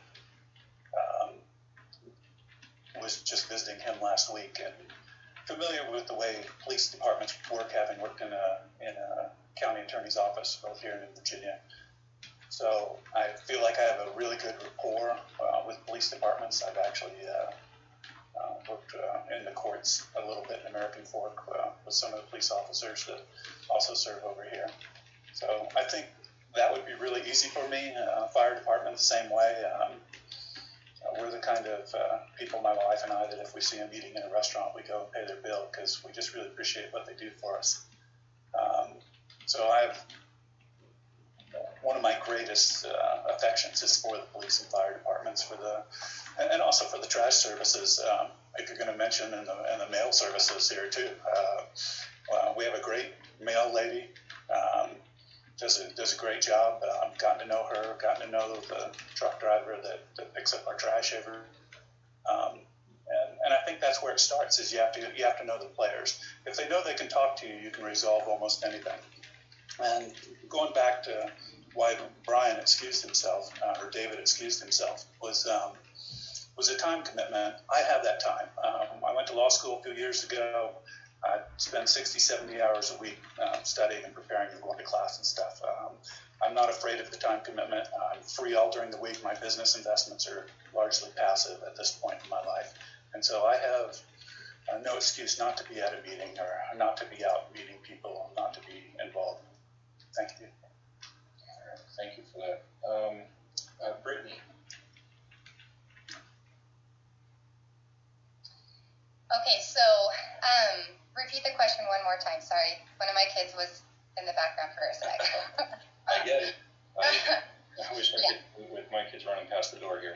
Was just visiting him last week and familiar with the way police departments work, having worked in a county attorney's office both here and in Virginia. So I feel like I have a really good rapport with police departments. I've actually worked in the courts a little bit in American Fork with some of the police officers that also serve over here. So I think that would be really easy for me. Fire department the same way. We're the kind of people, my wife and I, that if we see a meeting in a restaurant, we go and pay their bill because we just really appreciate what they do for us. So I have one of my greatest affections is for the police and fire departments, and also for the trash services. If you're going to mention and the mail services here too, we have a great mail lady. Does a great job. Gotten to know her, gotten to know the truck driver that picks up our trash every. And I think that's where it starts. Is you have to know the players. If they know they can talk to you, you can resolve almost anything. And going back to why Brian excused himself, or David excused himself, was a time commitment. I have that time. I went to law school a few years ago. I spend 60, 70 hours a week studying and preparing and going to class and stuff. I'm not afraid of the time commitment. I'm free all during the week. My business investments are largely passive at this point in my life. And so I have no excuse not to be at a meeting or not to be out meeting people, not to be involved. Thank you. All right, thank you for that. Brittany. Okay, so repeat the question one more time. Sorry, one of my kids was in the background for a sec. I get it. I wish I could, with my kids running past the door here.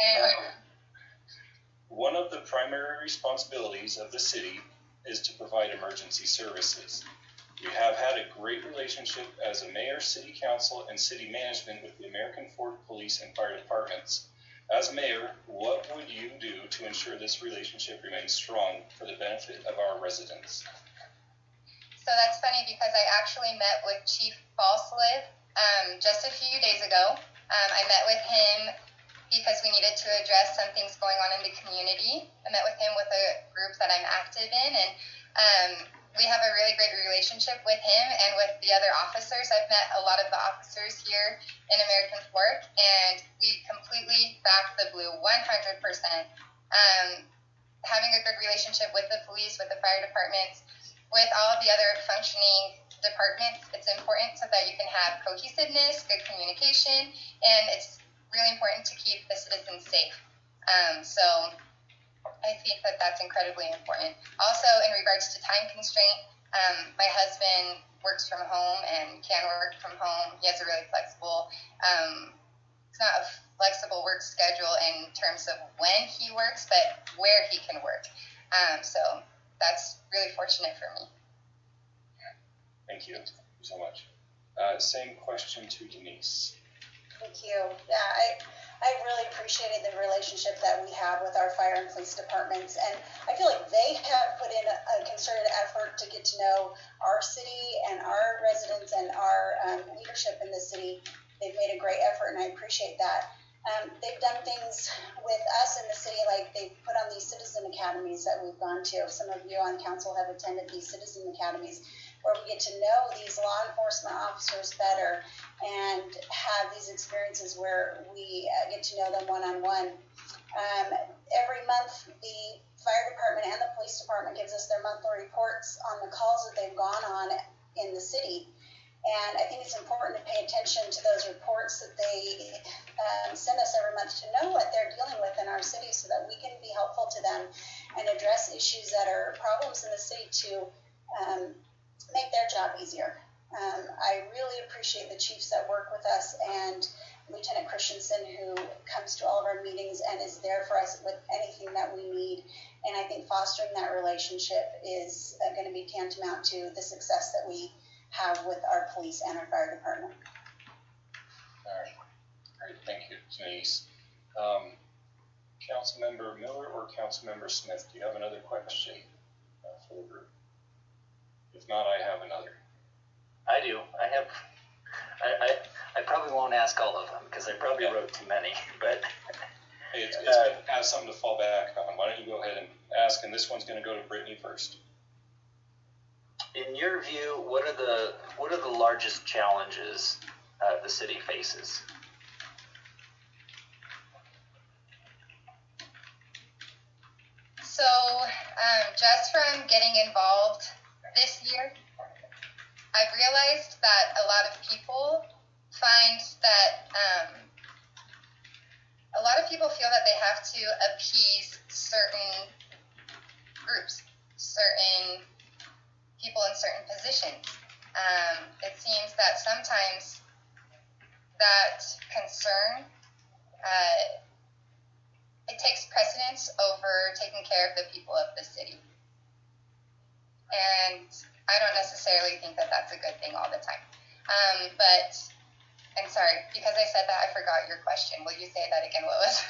One of the primary responsibilities of the city is to provide emergency services. We have had a great relationship as a mayor, city council, and city management with the American Fork Police and Fire Departments. As mayor, what would you do to ensure this relationship remains strong for the benefit of our residents? So that's funny because I actually met with Chief Falsliv just a few days ago. I met with him because we needed to address some things going on in the community. I met with him with a group that I'm active in, and we have a really great relationship with him and with the other officers. I've met a lot of the officers here in American Fork, and we completely back the blue 100%. Having a good relationship with the police, with the fire departments, with all of the other functioning departments, it's important so that you can have cohesiveness, good communication, and it's really important to keep the citizens safe. So I think that that's incredibly important. Also, in regards to time constraint, my husband works from home and can work from home. He has a really flexible, it's not a flexible work schedule in terms of when he works, but where he can work. So that's really fortunate for me. Thank you so much. Same question to Denise. Thank you. Yeah, I really appreciated the relationship that we have with our fire and police departments, and I feel like they have put in a concerted effort to get to know our city and our residents and our leadership in the city. They've made a great effort, and I appreciate that. They've done things with us in the city, like they've put on these citizen academies that we've gone to. Some of you on council have attended these citizen academies where we get to know these law enforcement officers better and have these experiences where we get to know them one-on-one. Every month, the fire department and the police department gives us their monthly reports on the calls that they've gone on in the city. And I think it's important to pay attention to those reports that they send us every month to know what they're dealing with in our city so that we can be helpful to them and address issues that are problems in the city to make their job easier. I really appreciate the chiefs that work with us and Lieutenant Christensen, who comes to all of our meetings and is there for us with anything that we need. And I think fostering that relationship is going to be tantamount to the success that we have with our police and our fire department. All right, great, thank you, Denise. Councilmember Miller or Councilmember Smith, do you have another question for the group? If not, I have another. I do. I probably won't ask all of them because I probably wrote too many, but. Hey, it's good to have something to fall back on. Why don't you go ahead and ask, and this one's going to go to Brittany first. In your view, what are the largest challenges the city faces? So, just from getting involved this year, I've realized that a lot of people find that a lot of people feel that they have to appease certain groups, certain people in certain positions. It seems that sometimes that concern, it takes precedence over taking care of the people of the city. And I don't necessarily think that that's a good thing all the time. But I'm sorry, because I said that, I forgot your question. Will you say that again? What was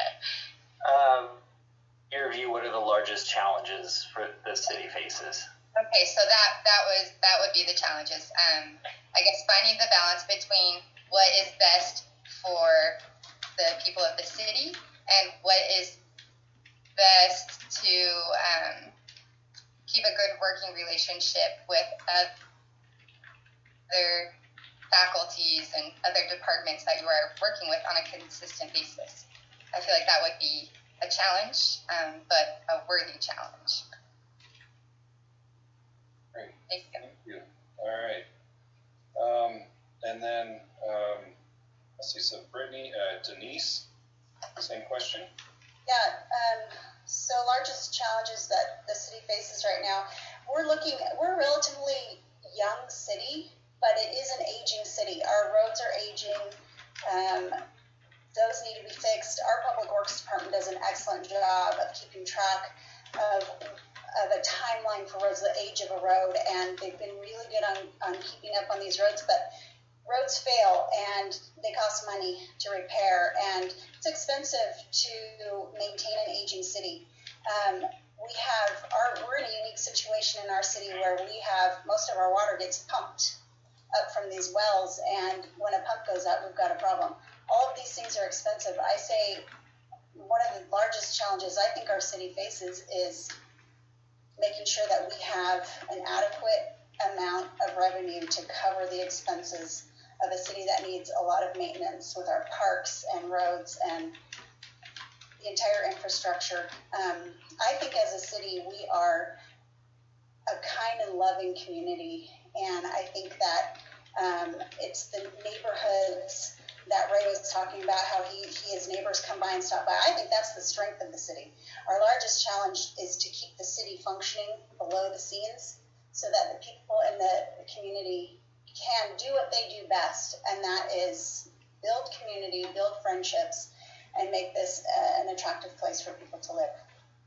your view, what are the largest challenges for the city faces? Okay, so that would be the challenges. I guess finding the balance between what is best for the people of the city and what is best to keep a good working relationship with other faculties and other departments that you are working with on a consistent basis. I feel like that would be a challenge, but a worthy challenge. Great. Thank you. Thank you. All right. And then, let's see, so Brittany, Denise, same question? Yeah, so largest challenges that the city faces right now, we're a relatively young city, but it is an aging city. Our roads are aging. Those need to be fixed. Our Public Works Department does an excellent job of keeping track of a timeline for roads, the age of a road, and they've been really good on keeping up on these roads, but roads fail and they cost money to repair, and it's expensive to maintain an aging city. We're in a unique situation in our city where we have most of our water gets pumped up from these wells, and when a pump goes out, we've got a problem. All of these things are expensive. I say one of the largest challenges I think our city faces is making sure that we have an adequate amount of revenue to cover the expenses of a city that needs a lot of maintenance with our parks and roads and the entire infrastructure. I think as a city, we are a kind and loving community, and I think that it's the neighborhoods that Ray was talking about, how his neighbors come by and stop by. I think that's the strength of the city. Our largest challenge is to keep the city functioning below the scenes so that the people in the community can do what they do best, and that is build community, build friendships, and make this an attractive place for people to live.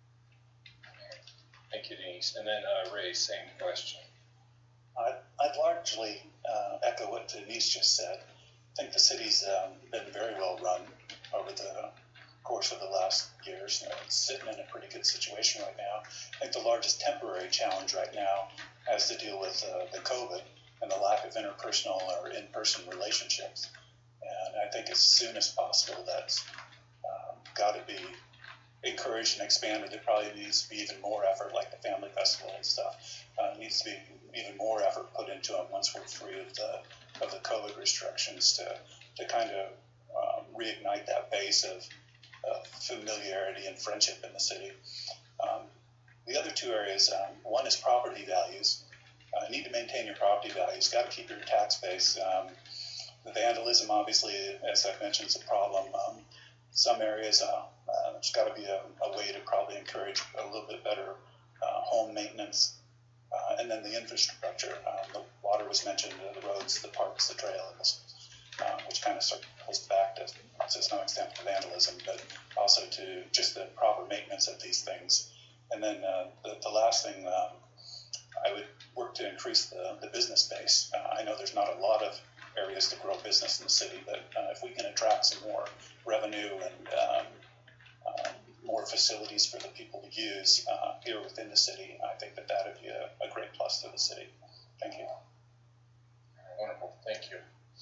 Thank you, Denise. And then Ray, same question. I'd largely echo what Denise just said. I think the city's been very well run over the course of the last years. It's sitting in a pretty good situation right now. I think the largest temporary challenge right now has to deal with the COVID and the lack of interpersonal or in-person relationships. And I think as soon as possible, that's got to be encouraged and expanded. There probably needs to be even more effort, like the family festival and stuff. Needs to be even more effort put into them once we're free of the COVID restrictions to kind of reignite that base of familiarity and friendship in the city. The other two areas, one is property values. You need to maintain your property values. Got to keep your tax base. The vandalism, obviously, as I've mentioned, is a problem. Some areas, there's got to be a way to probably encourage a little bit better home maintenance. And then the infrastructure. The water was mentioned, the roads, the parks, the trails, which kind of circles back to some extent to vandalism, but also to just the proper maintenance of these things. And then the last thing, I would work to increase the business base. I know there's not a lot of areas to grow business in the city, but if we can attract some more revenue and more facilities for the people to use here within the city, I think that would be a great plus to the city. Thank you. Wonderful. Thank you.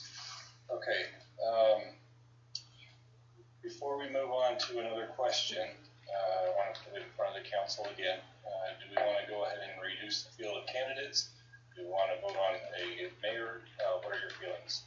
Okay. Before we move on to another question, I want to put it in front of the council again. Do we want to go ahead and reduce the field of candidates? Do we want to vote on a mayor? What are your feelings?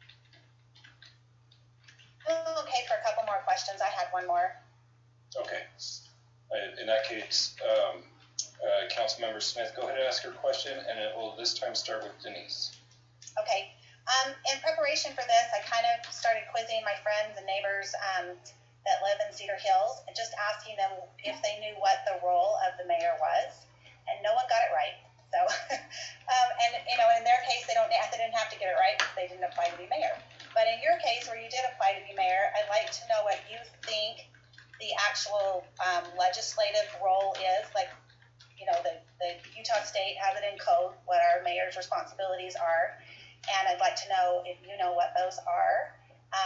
Okay, for a couple more questions. I had one more. Okay. In that case, Councilmember Smith, go ahead and ask your question, and it will this time start with Denise. Okay. In preparation for this, I kind of started quizzing my friends and neighbors that live in Cedar Hills and just asking them if they knew what the role of the mayor was, and no one got it right. So, and in their case, they didn't have to get it right because they didn't apply to be mayor. But in your case, where you did apply to be mayor, I'd like to know what you think the actual legislative role is. Like, the Utah State has it in code what our mayor's responsibilities are, and I'd like to know if you know what those are.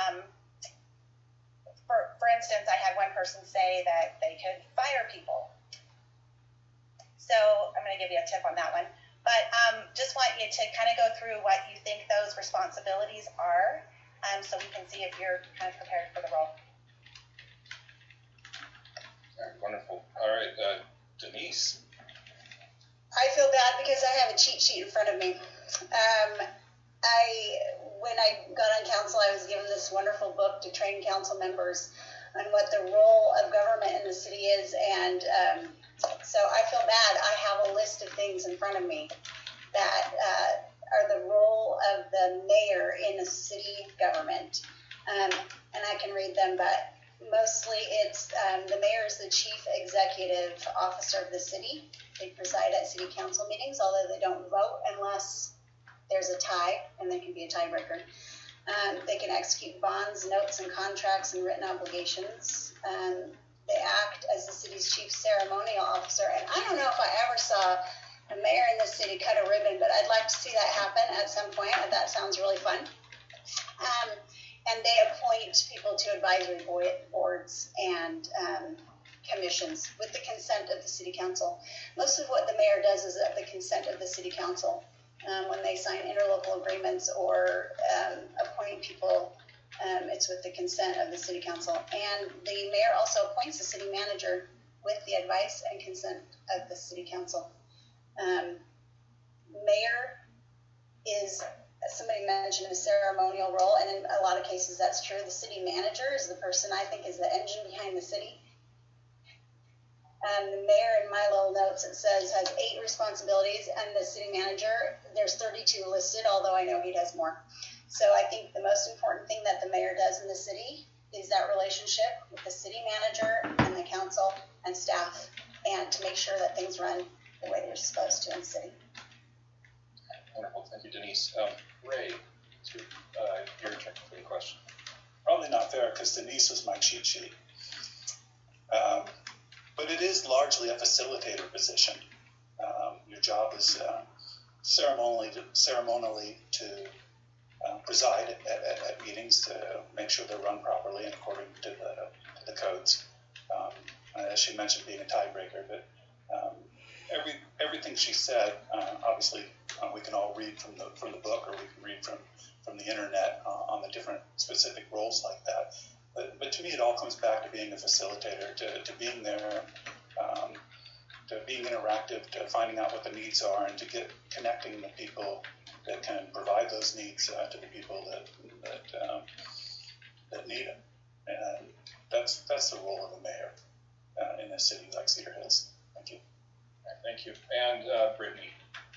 For instance, I had one person say that they could fire people. So I'm going to give you a tip on that one. But just want you to kind of go through what you think those responsibilities are, so we can see if you're kind of prepared for the role. All right, wonderful. All right, Denise. I feel bad because I have a cheat sheet in front of me. When I got on council, I was given this wonderful book to train council members on what the role of government in the city is, and so I feel bad. I have a list of things in front of me that are the role of the mayor in a city government, and I can read them, but mostly it's the mayor is the chief executive officer of the city. They preside at city council meetings, although they don't vote unless there's a tie, and they can be a tiebreaker. They can execute bonds, notes, and contracts and written obligations. They act as the city's chief ceremonial officer, and I don't know if I ever saw a mayor in the city cut a ribbon, but I'd like to see that happen at some point. That sounds really fun. And they appoint people to advisory boards and commissions with the consent of the city council. Most of what the mayor does is at the consent of the city council. When they sign interlocal agreements or appoint people, it's with the consent of the city council. And the mayor also appoints the city manager with the advice and consent of the city council. Mayor is, as somebody mentioned, a ceremonial role, and in a lot of cases that's true. The city manager is the person I think is the engine behind the city. The mayor, in my little notes, it says has 8 responsibilities, and the city manager, there's 32 listed, although I know he does more. So I think the most important thing that the mayor does in the city is that relationship with the city manager and the council and staff, and to make sure that things run the way they're supposed to in the city. Wonderful. Thank you, Denise. Ray, it's your turn for the question. Probably not fair because Denise was my cheat sheet. But it is largely a facilitator position. Your job is ceremonially to preside at meetings to make sure they're run properly and according to the codes. As she mentioned, being a tiebreaker, but everything she said, obviously, we can all read from the book, or we can read from the internet on the different specific roles like that. But to me, it all comes back to being a facilitator, to being there, to being interactive, to finding out what the needs are, and to connecting the people that can provide those needs to the people that need them. And that's the role of the mayor in a city like Cedar Hills. Thank you. Thank you. And Brittany.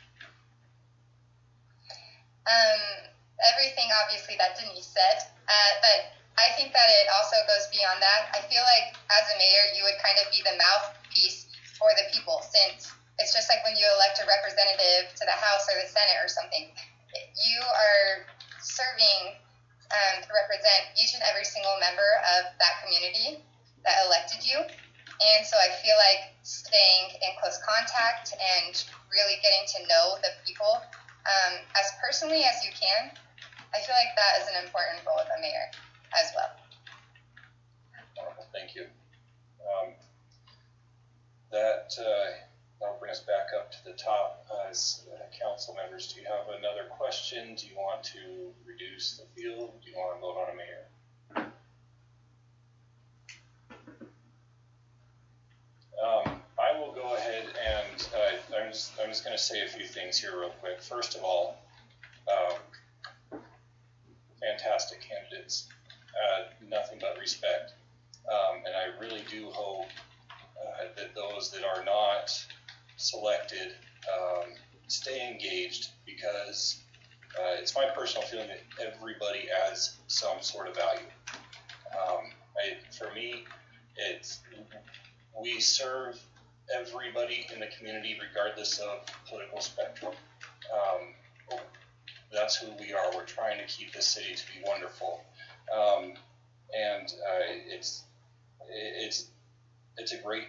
Everything obviously that Denise said, but I think that it also goes beyond that. I feel like as a mayor, you would kind of be the mouthpiece for the people, since it's just like when you elect a representative to the House or the Senate or something. You are serving to represent each and every single member of that community that elected you. And so I feel like staying in close contact and really getting to know the people as personally as you can, I feel like that is an important role of a mayor as well. Wonderful, thank you. That'll bring us back up to the top as council members. Do you have another question? Do you want to reduce the field? Do you want to vote on a mayor? I will go ahead and I'm just going to say a few things here real quick. First of all, fantastic candidates, nothing but respect, and I really do hope that those that are not selected stay engaged, because it's my personal feeling that everybody adds some sort of value. For me, we serve everybody in the community regardless of political spectrum. That's who we are. We're trying to keep this city to be wonderful, and it's a great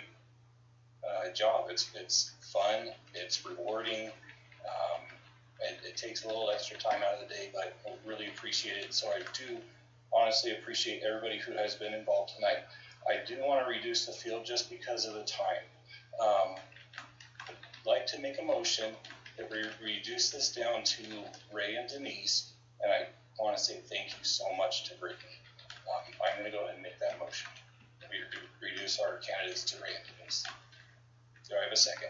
job. It's fun. It's rewarding. It takes a little extra time out of the day, but I really appreciate it. So I do honestly appreciate everybody who has been involved tonight. I do want to reduce the field just because of the time. I'd like to make a motion that we reduce this down to Ray and Denise, and I want to say thank you so much to Brittany. I'm going to go ahead and make that motion. We reduce our candidates to Ray and Denise. Do I have a second?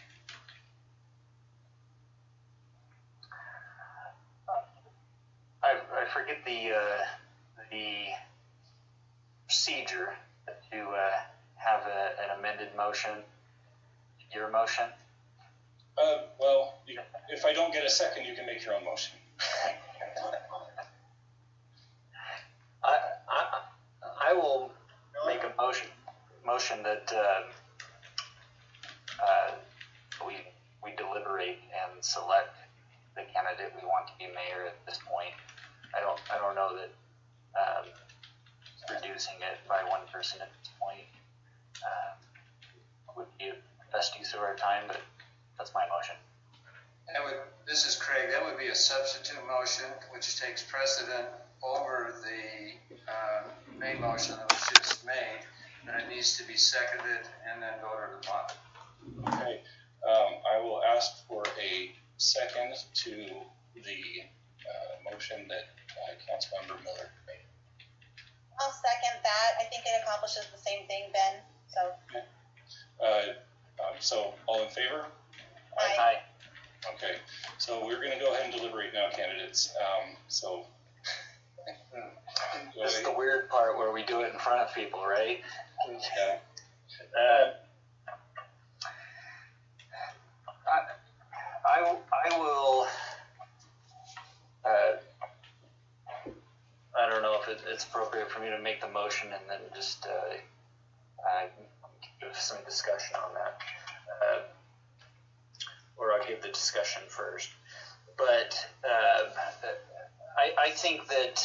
I forget the procedure to have an amended motion. Your motion? Well, if I don't get a second, you can make your own motion. I will make a motion that we deliberate and select the candidate we want to be mayor at this point. I don't know that reducing it by one person at this point would be the best use of our time, but that's my motion. This is Craig. That would be a substitute motion, which takes precedent over the main motion that was just made, and it needs to be seconded and then voted upon. Okay. I will ask for a second to the motion that Councilmember Miller made. I'll second that. I think it accomplishes the same thing, Ben. So. Okay. So all in favor? Aye. Okay. So we're going to go ahead and deliberate now, candidates. This is the weird part where we do it in front of people, right? Yeah. I will. I don't know if it's appropriate for me to make the motion and then just give some discussion on that, or I'll give the discussion first. But I think that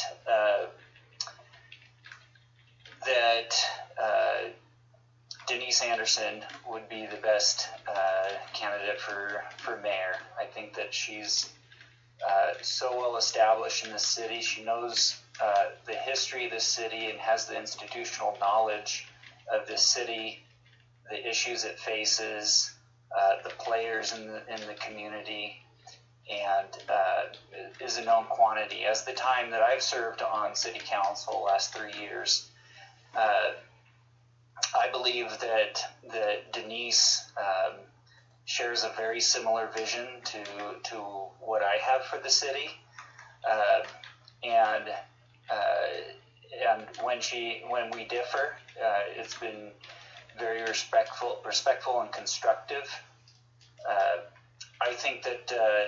Denise Anderson would be the best candidate for mayor. I think that she's so well established in the city. She knows the history of the city and has the institutional knowledge of the city, the issues it faces, the players in the community, and is a known quantity. As the time that I've served on city council the last 3 years, I believe that Denise shares a very similar vision to what I have for the city, and when we differ, it's been very respectful and constructive. I think that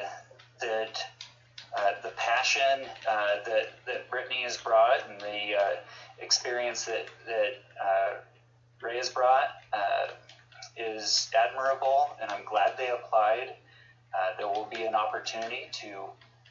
the passion that Brittany has brought and the experience that Ray has brought is admirable, and I'm glad they applied. There will be an opportunity to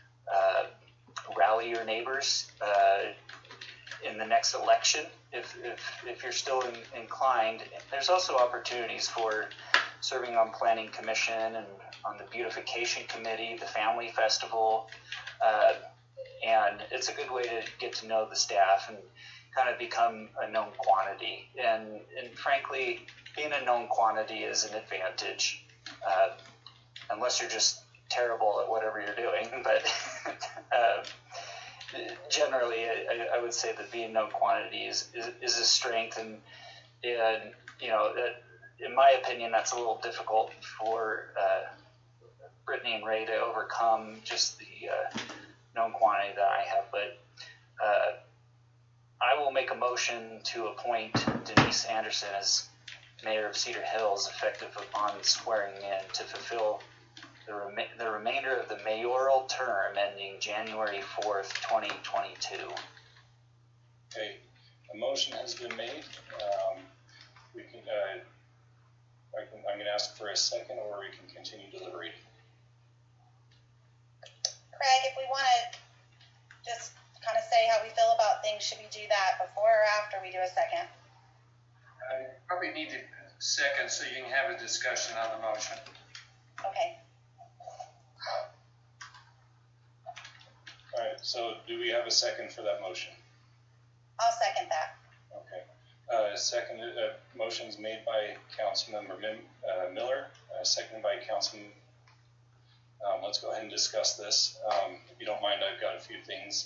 rally your neighbors in the next election if you're still inclined. There's also opportunities for serving on planning commission and on the beautification committee, the family festival, and it's a good way to get to know the staff and kind of become a known quantity. And frankly, being a known quantity is an advantage, unless you're just terrible at whatever you're doing. But generally, I would say that being known quantity is a strength, and you know, in my opinion, that's a little difficult for Brittany and Ray to overcome, just the known quantity that I have. But I will make a motion to appoint Denise Anderson as mayor of Cedar Hills, effective upon swearing in, to fulfill the remainder of the mayoral term ending January 4th, 2022. Okay, a motion has been made. I'm going to ask for a second, or we can continue deliberating. Craig, if we want to just kind of say how we feel about things, should we do that before or after we do a second? I probably need a second so you can have a discussion on the motion. Okay. All right, so do we have a second for that motion? I'll second that. Okay. Motion's made by Councilmember Miller, seconded by Councilman. Let's go ahead and discuss this. If you don't mind, I've got a few things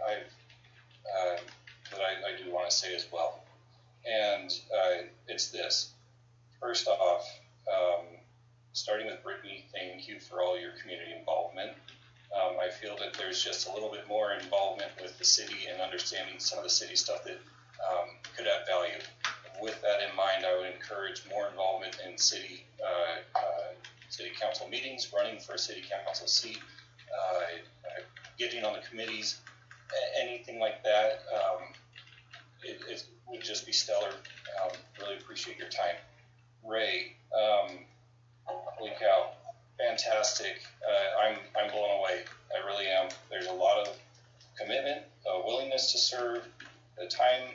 that I do want to say as well. And it's this. First off, starting with Brittany, thank you for all your community involvement. I feel that there's just a little bit more involvement with the city and understanding some of the city stuff that could add value. With that in mind, I would encourage more involvement in city council meetings, running for a city council seat, getting on the committees, anything like that. It would just be stellar. Really appreciate your time. Ray, holy cow, fantastic. I'm blown away. I really am. There's a lot of commitment, a willingness to serve. The time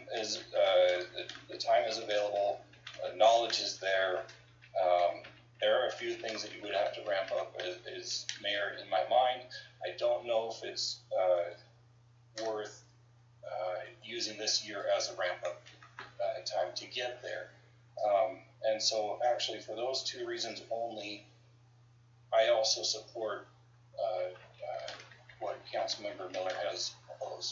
is available. Knowledge is there. There are a few things that you would have to ramp up as mayor in my mind. I don't know if it's worth using this year as a ramp up time to get there. And so actually for those two reasons only, I also support what Councilmember Miller has proposed.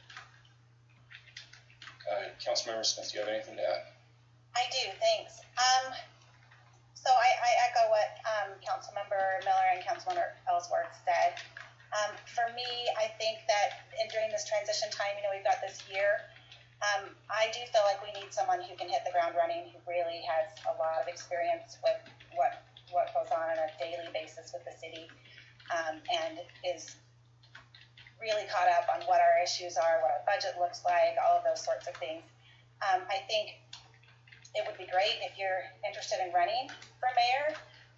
Councilmember Smith, do you have anything to add? I do, thanks. So I echo what Councilmember Miller and Councilmember Ellsworth said. For me, I think that during this transition time, we've got this year. I do feel like we need someone who can hit the ground running, who really has a lot of experience with what goes on a daily basis with the city, and is really caught up on what our issues are, what our budget looks like, all of those sorts of things. I think it would be great if you're interested in running for mayor.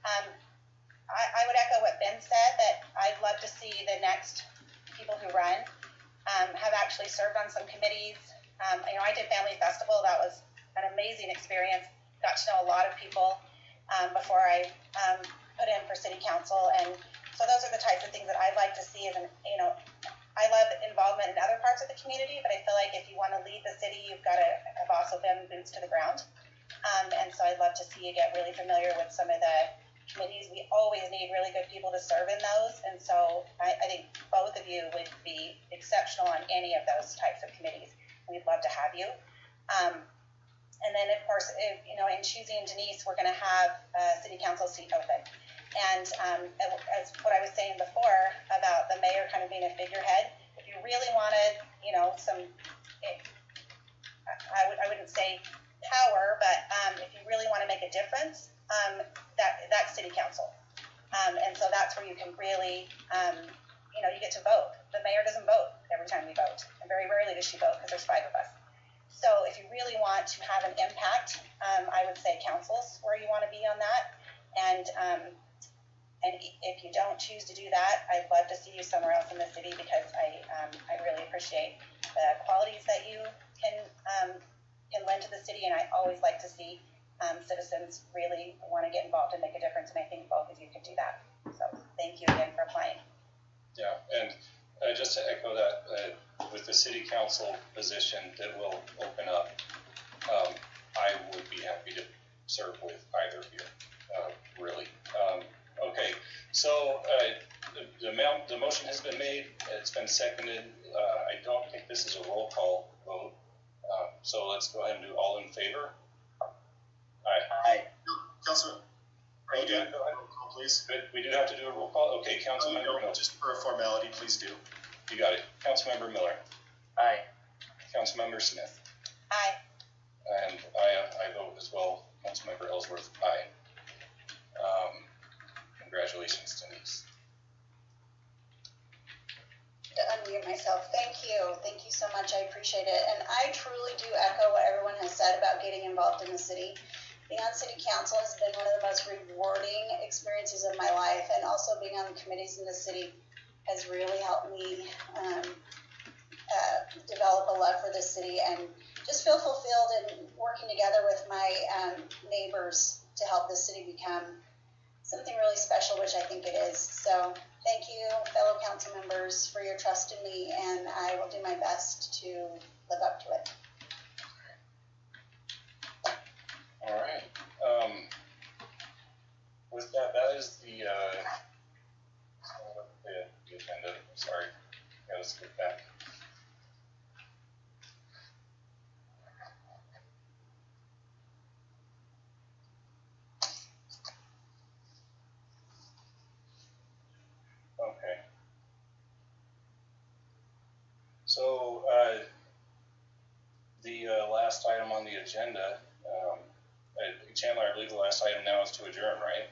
I would echo what Ben said, that I'd love to see the next people who run have actually served on some committees. I did Family Festival. That was an amazing experience. Got to know a lot of people before I put in for city council. And so those are the types of things that I'd like to see. I love involvement in other parts of the community, but I feel like if you want to lead the city, you've got to have also been boots to the ground. And so I'd love to see you get really familiar with some of the committees. We always need really good people to serve in those, and so I think both of you would be exceptional on any of those types of committees. We'd love to have you. And then, of course, if, you know, in choosing Denise, we're going to have a city council seat open. And as what I was saying before about the mayor kind of being a figurehead, if you really wanted, you know, I wouldn't say power, but if you really want to make a difference, that's city council. And so that's where you can really, you know, you get to vote. The mayor doesn't vote every time we vote, and very rarely does she vote because there's 5 of us. So if you really want to have an impact, I would say council's where you want to be on that. And if you don't choose to do that, I'd love to see you somewhere else in the city, because I really appreciate the qualities that you can lend to the city, and I always like to see citizens really want to get involved and make a difference, and I think both of you could do that. So thank you again for applying. Yeah, and just to echo that, with the city council position that will open up, I would be happy to serve with either of you, really. Okay, so the motion has been made, it's been seconded. I don't think this is a roll call vote, so let's go ahead and do all in favor. Aye. Councilman, are you doing a roll call, please? Good. We do have to do a roll call? Okay, Councilmember Miller. Just for a formality, please do. You got it. Councilmember Miller. Aye. Councilmember Smith. Aye. And I vote as well. Councilmember Ellsworth. Aye. Congratulations, Denise. To unmute myself. Thank you so much. I appreciate it. And I truly do echo what everyone has said about getting involved in the city. Being on city council has been one of the most rewarding experiences of my life, and also being on the committees in the city has really helped me develop a love for the city and just feel fulfilled in working together with my neighbors to help the city become something really special, which I think it is. So thank you, fellow council members, for your trust in me, and I will do my best to live up to it. All right. With that, that is the agenda. Sorry, gotta skip back. Okay. So the last item on the agenda. Chandler, I believe the last item now is to adjourn, right?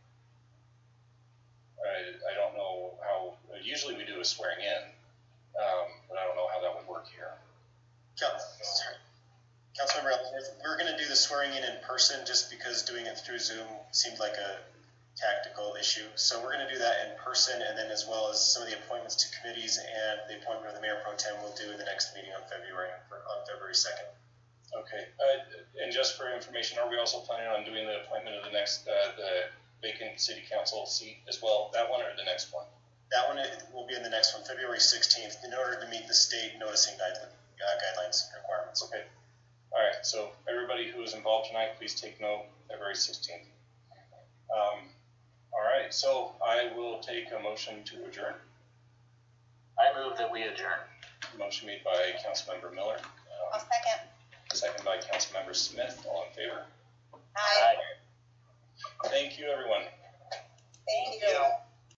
I don't know how, usually we do a swearing in, but I don't know how that would work here. Councilmember Ellsworth, we're going to do the swearing in person just because doing it through Zoom seemed like a tactical issue. So we're going to do that in person, and then as well as some of the appointments to committees and the appointment of the Mayor Pro Tem we'll do in the next meeting on February 2nd. Okay, and just for information, are we also planning on doing the appointment of the next, the vacant city council seat as well? That one or the next one? That one will be in the next one, February 16th, in order to meet the state noticing guidelines requirements. Okay. All right, so everybody who is involved tonight, please take note, February 16th. All right, so I will take a motion to adjourn. I move that we adjourn. Motion made by Councilmember Miller. I'll second. Second by Councilmember Smith. All in favor? Aye. Thank you, everyone. Thank you.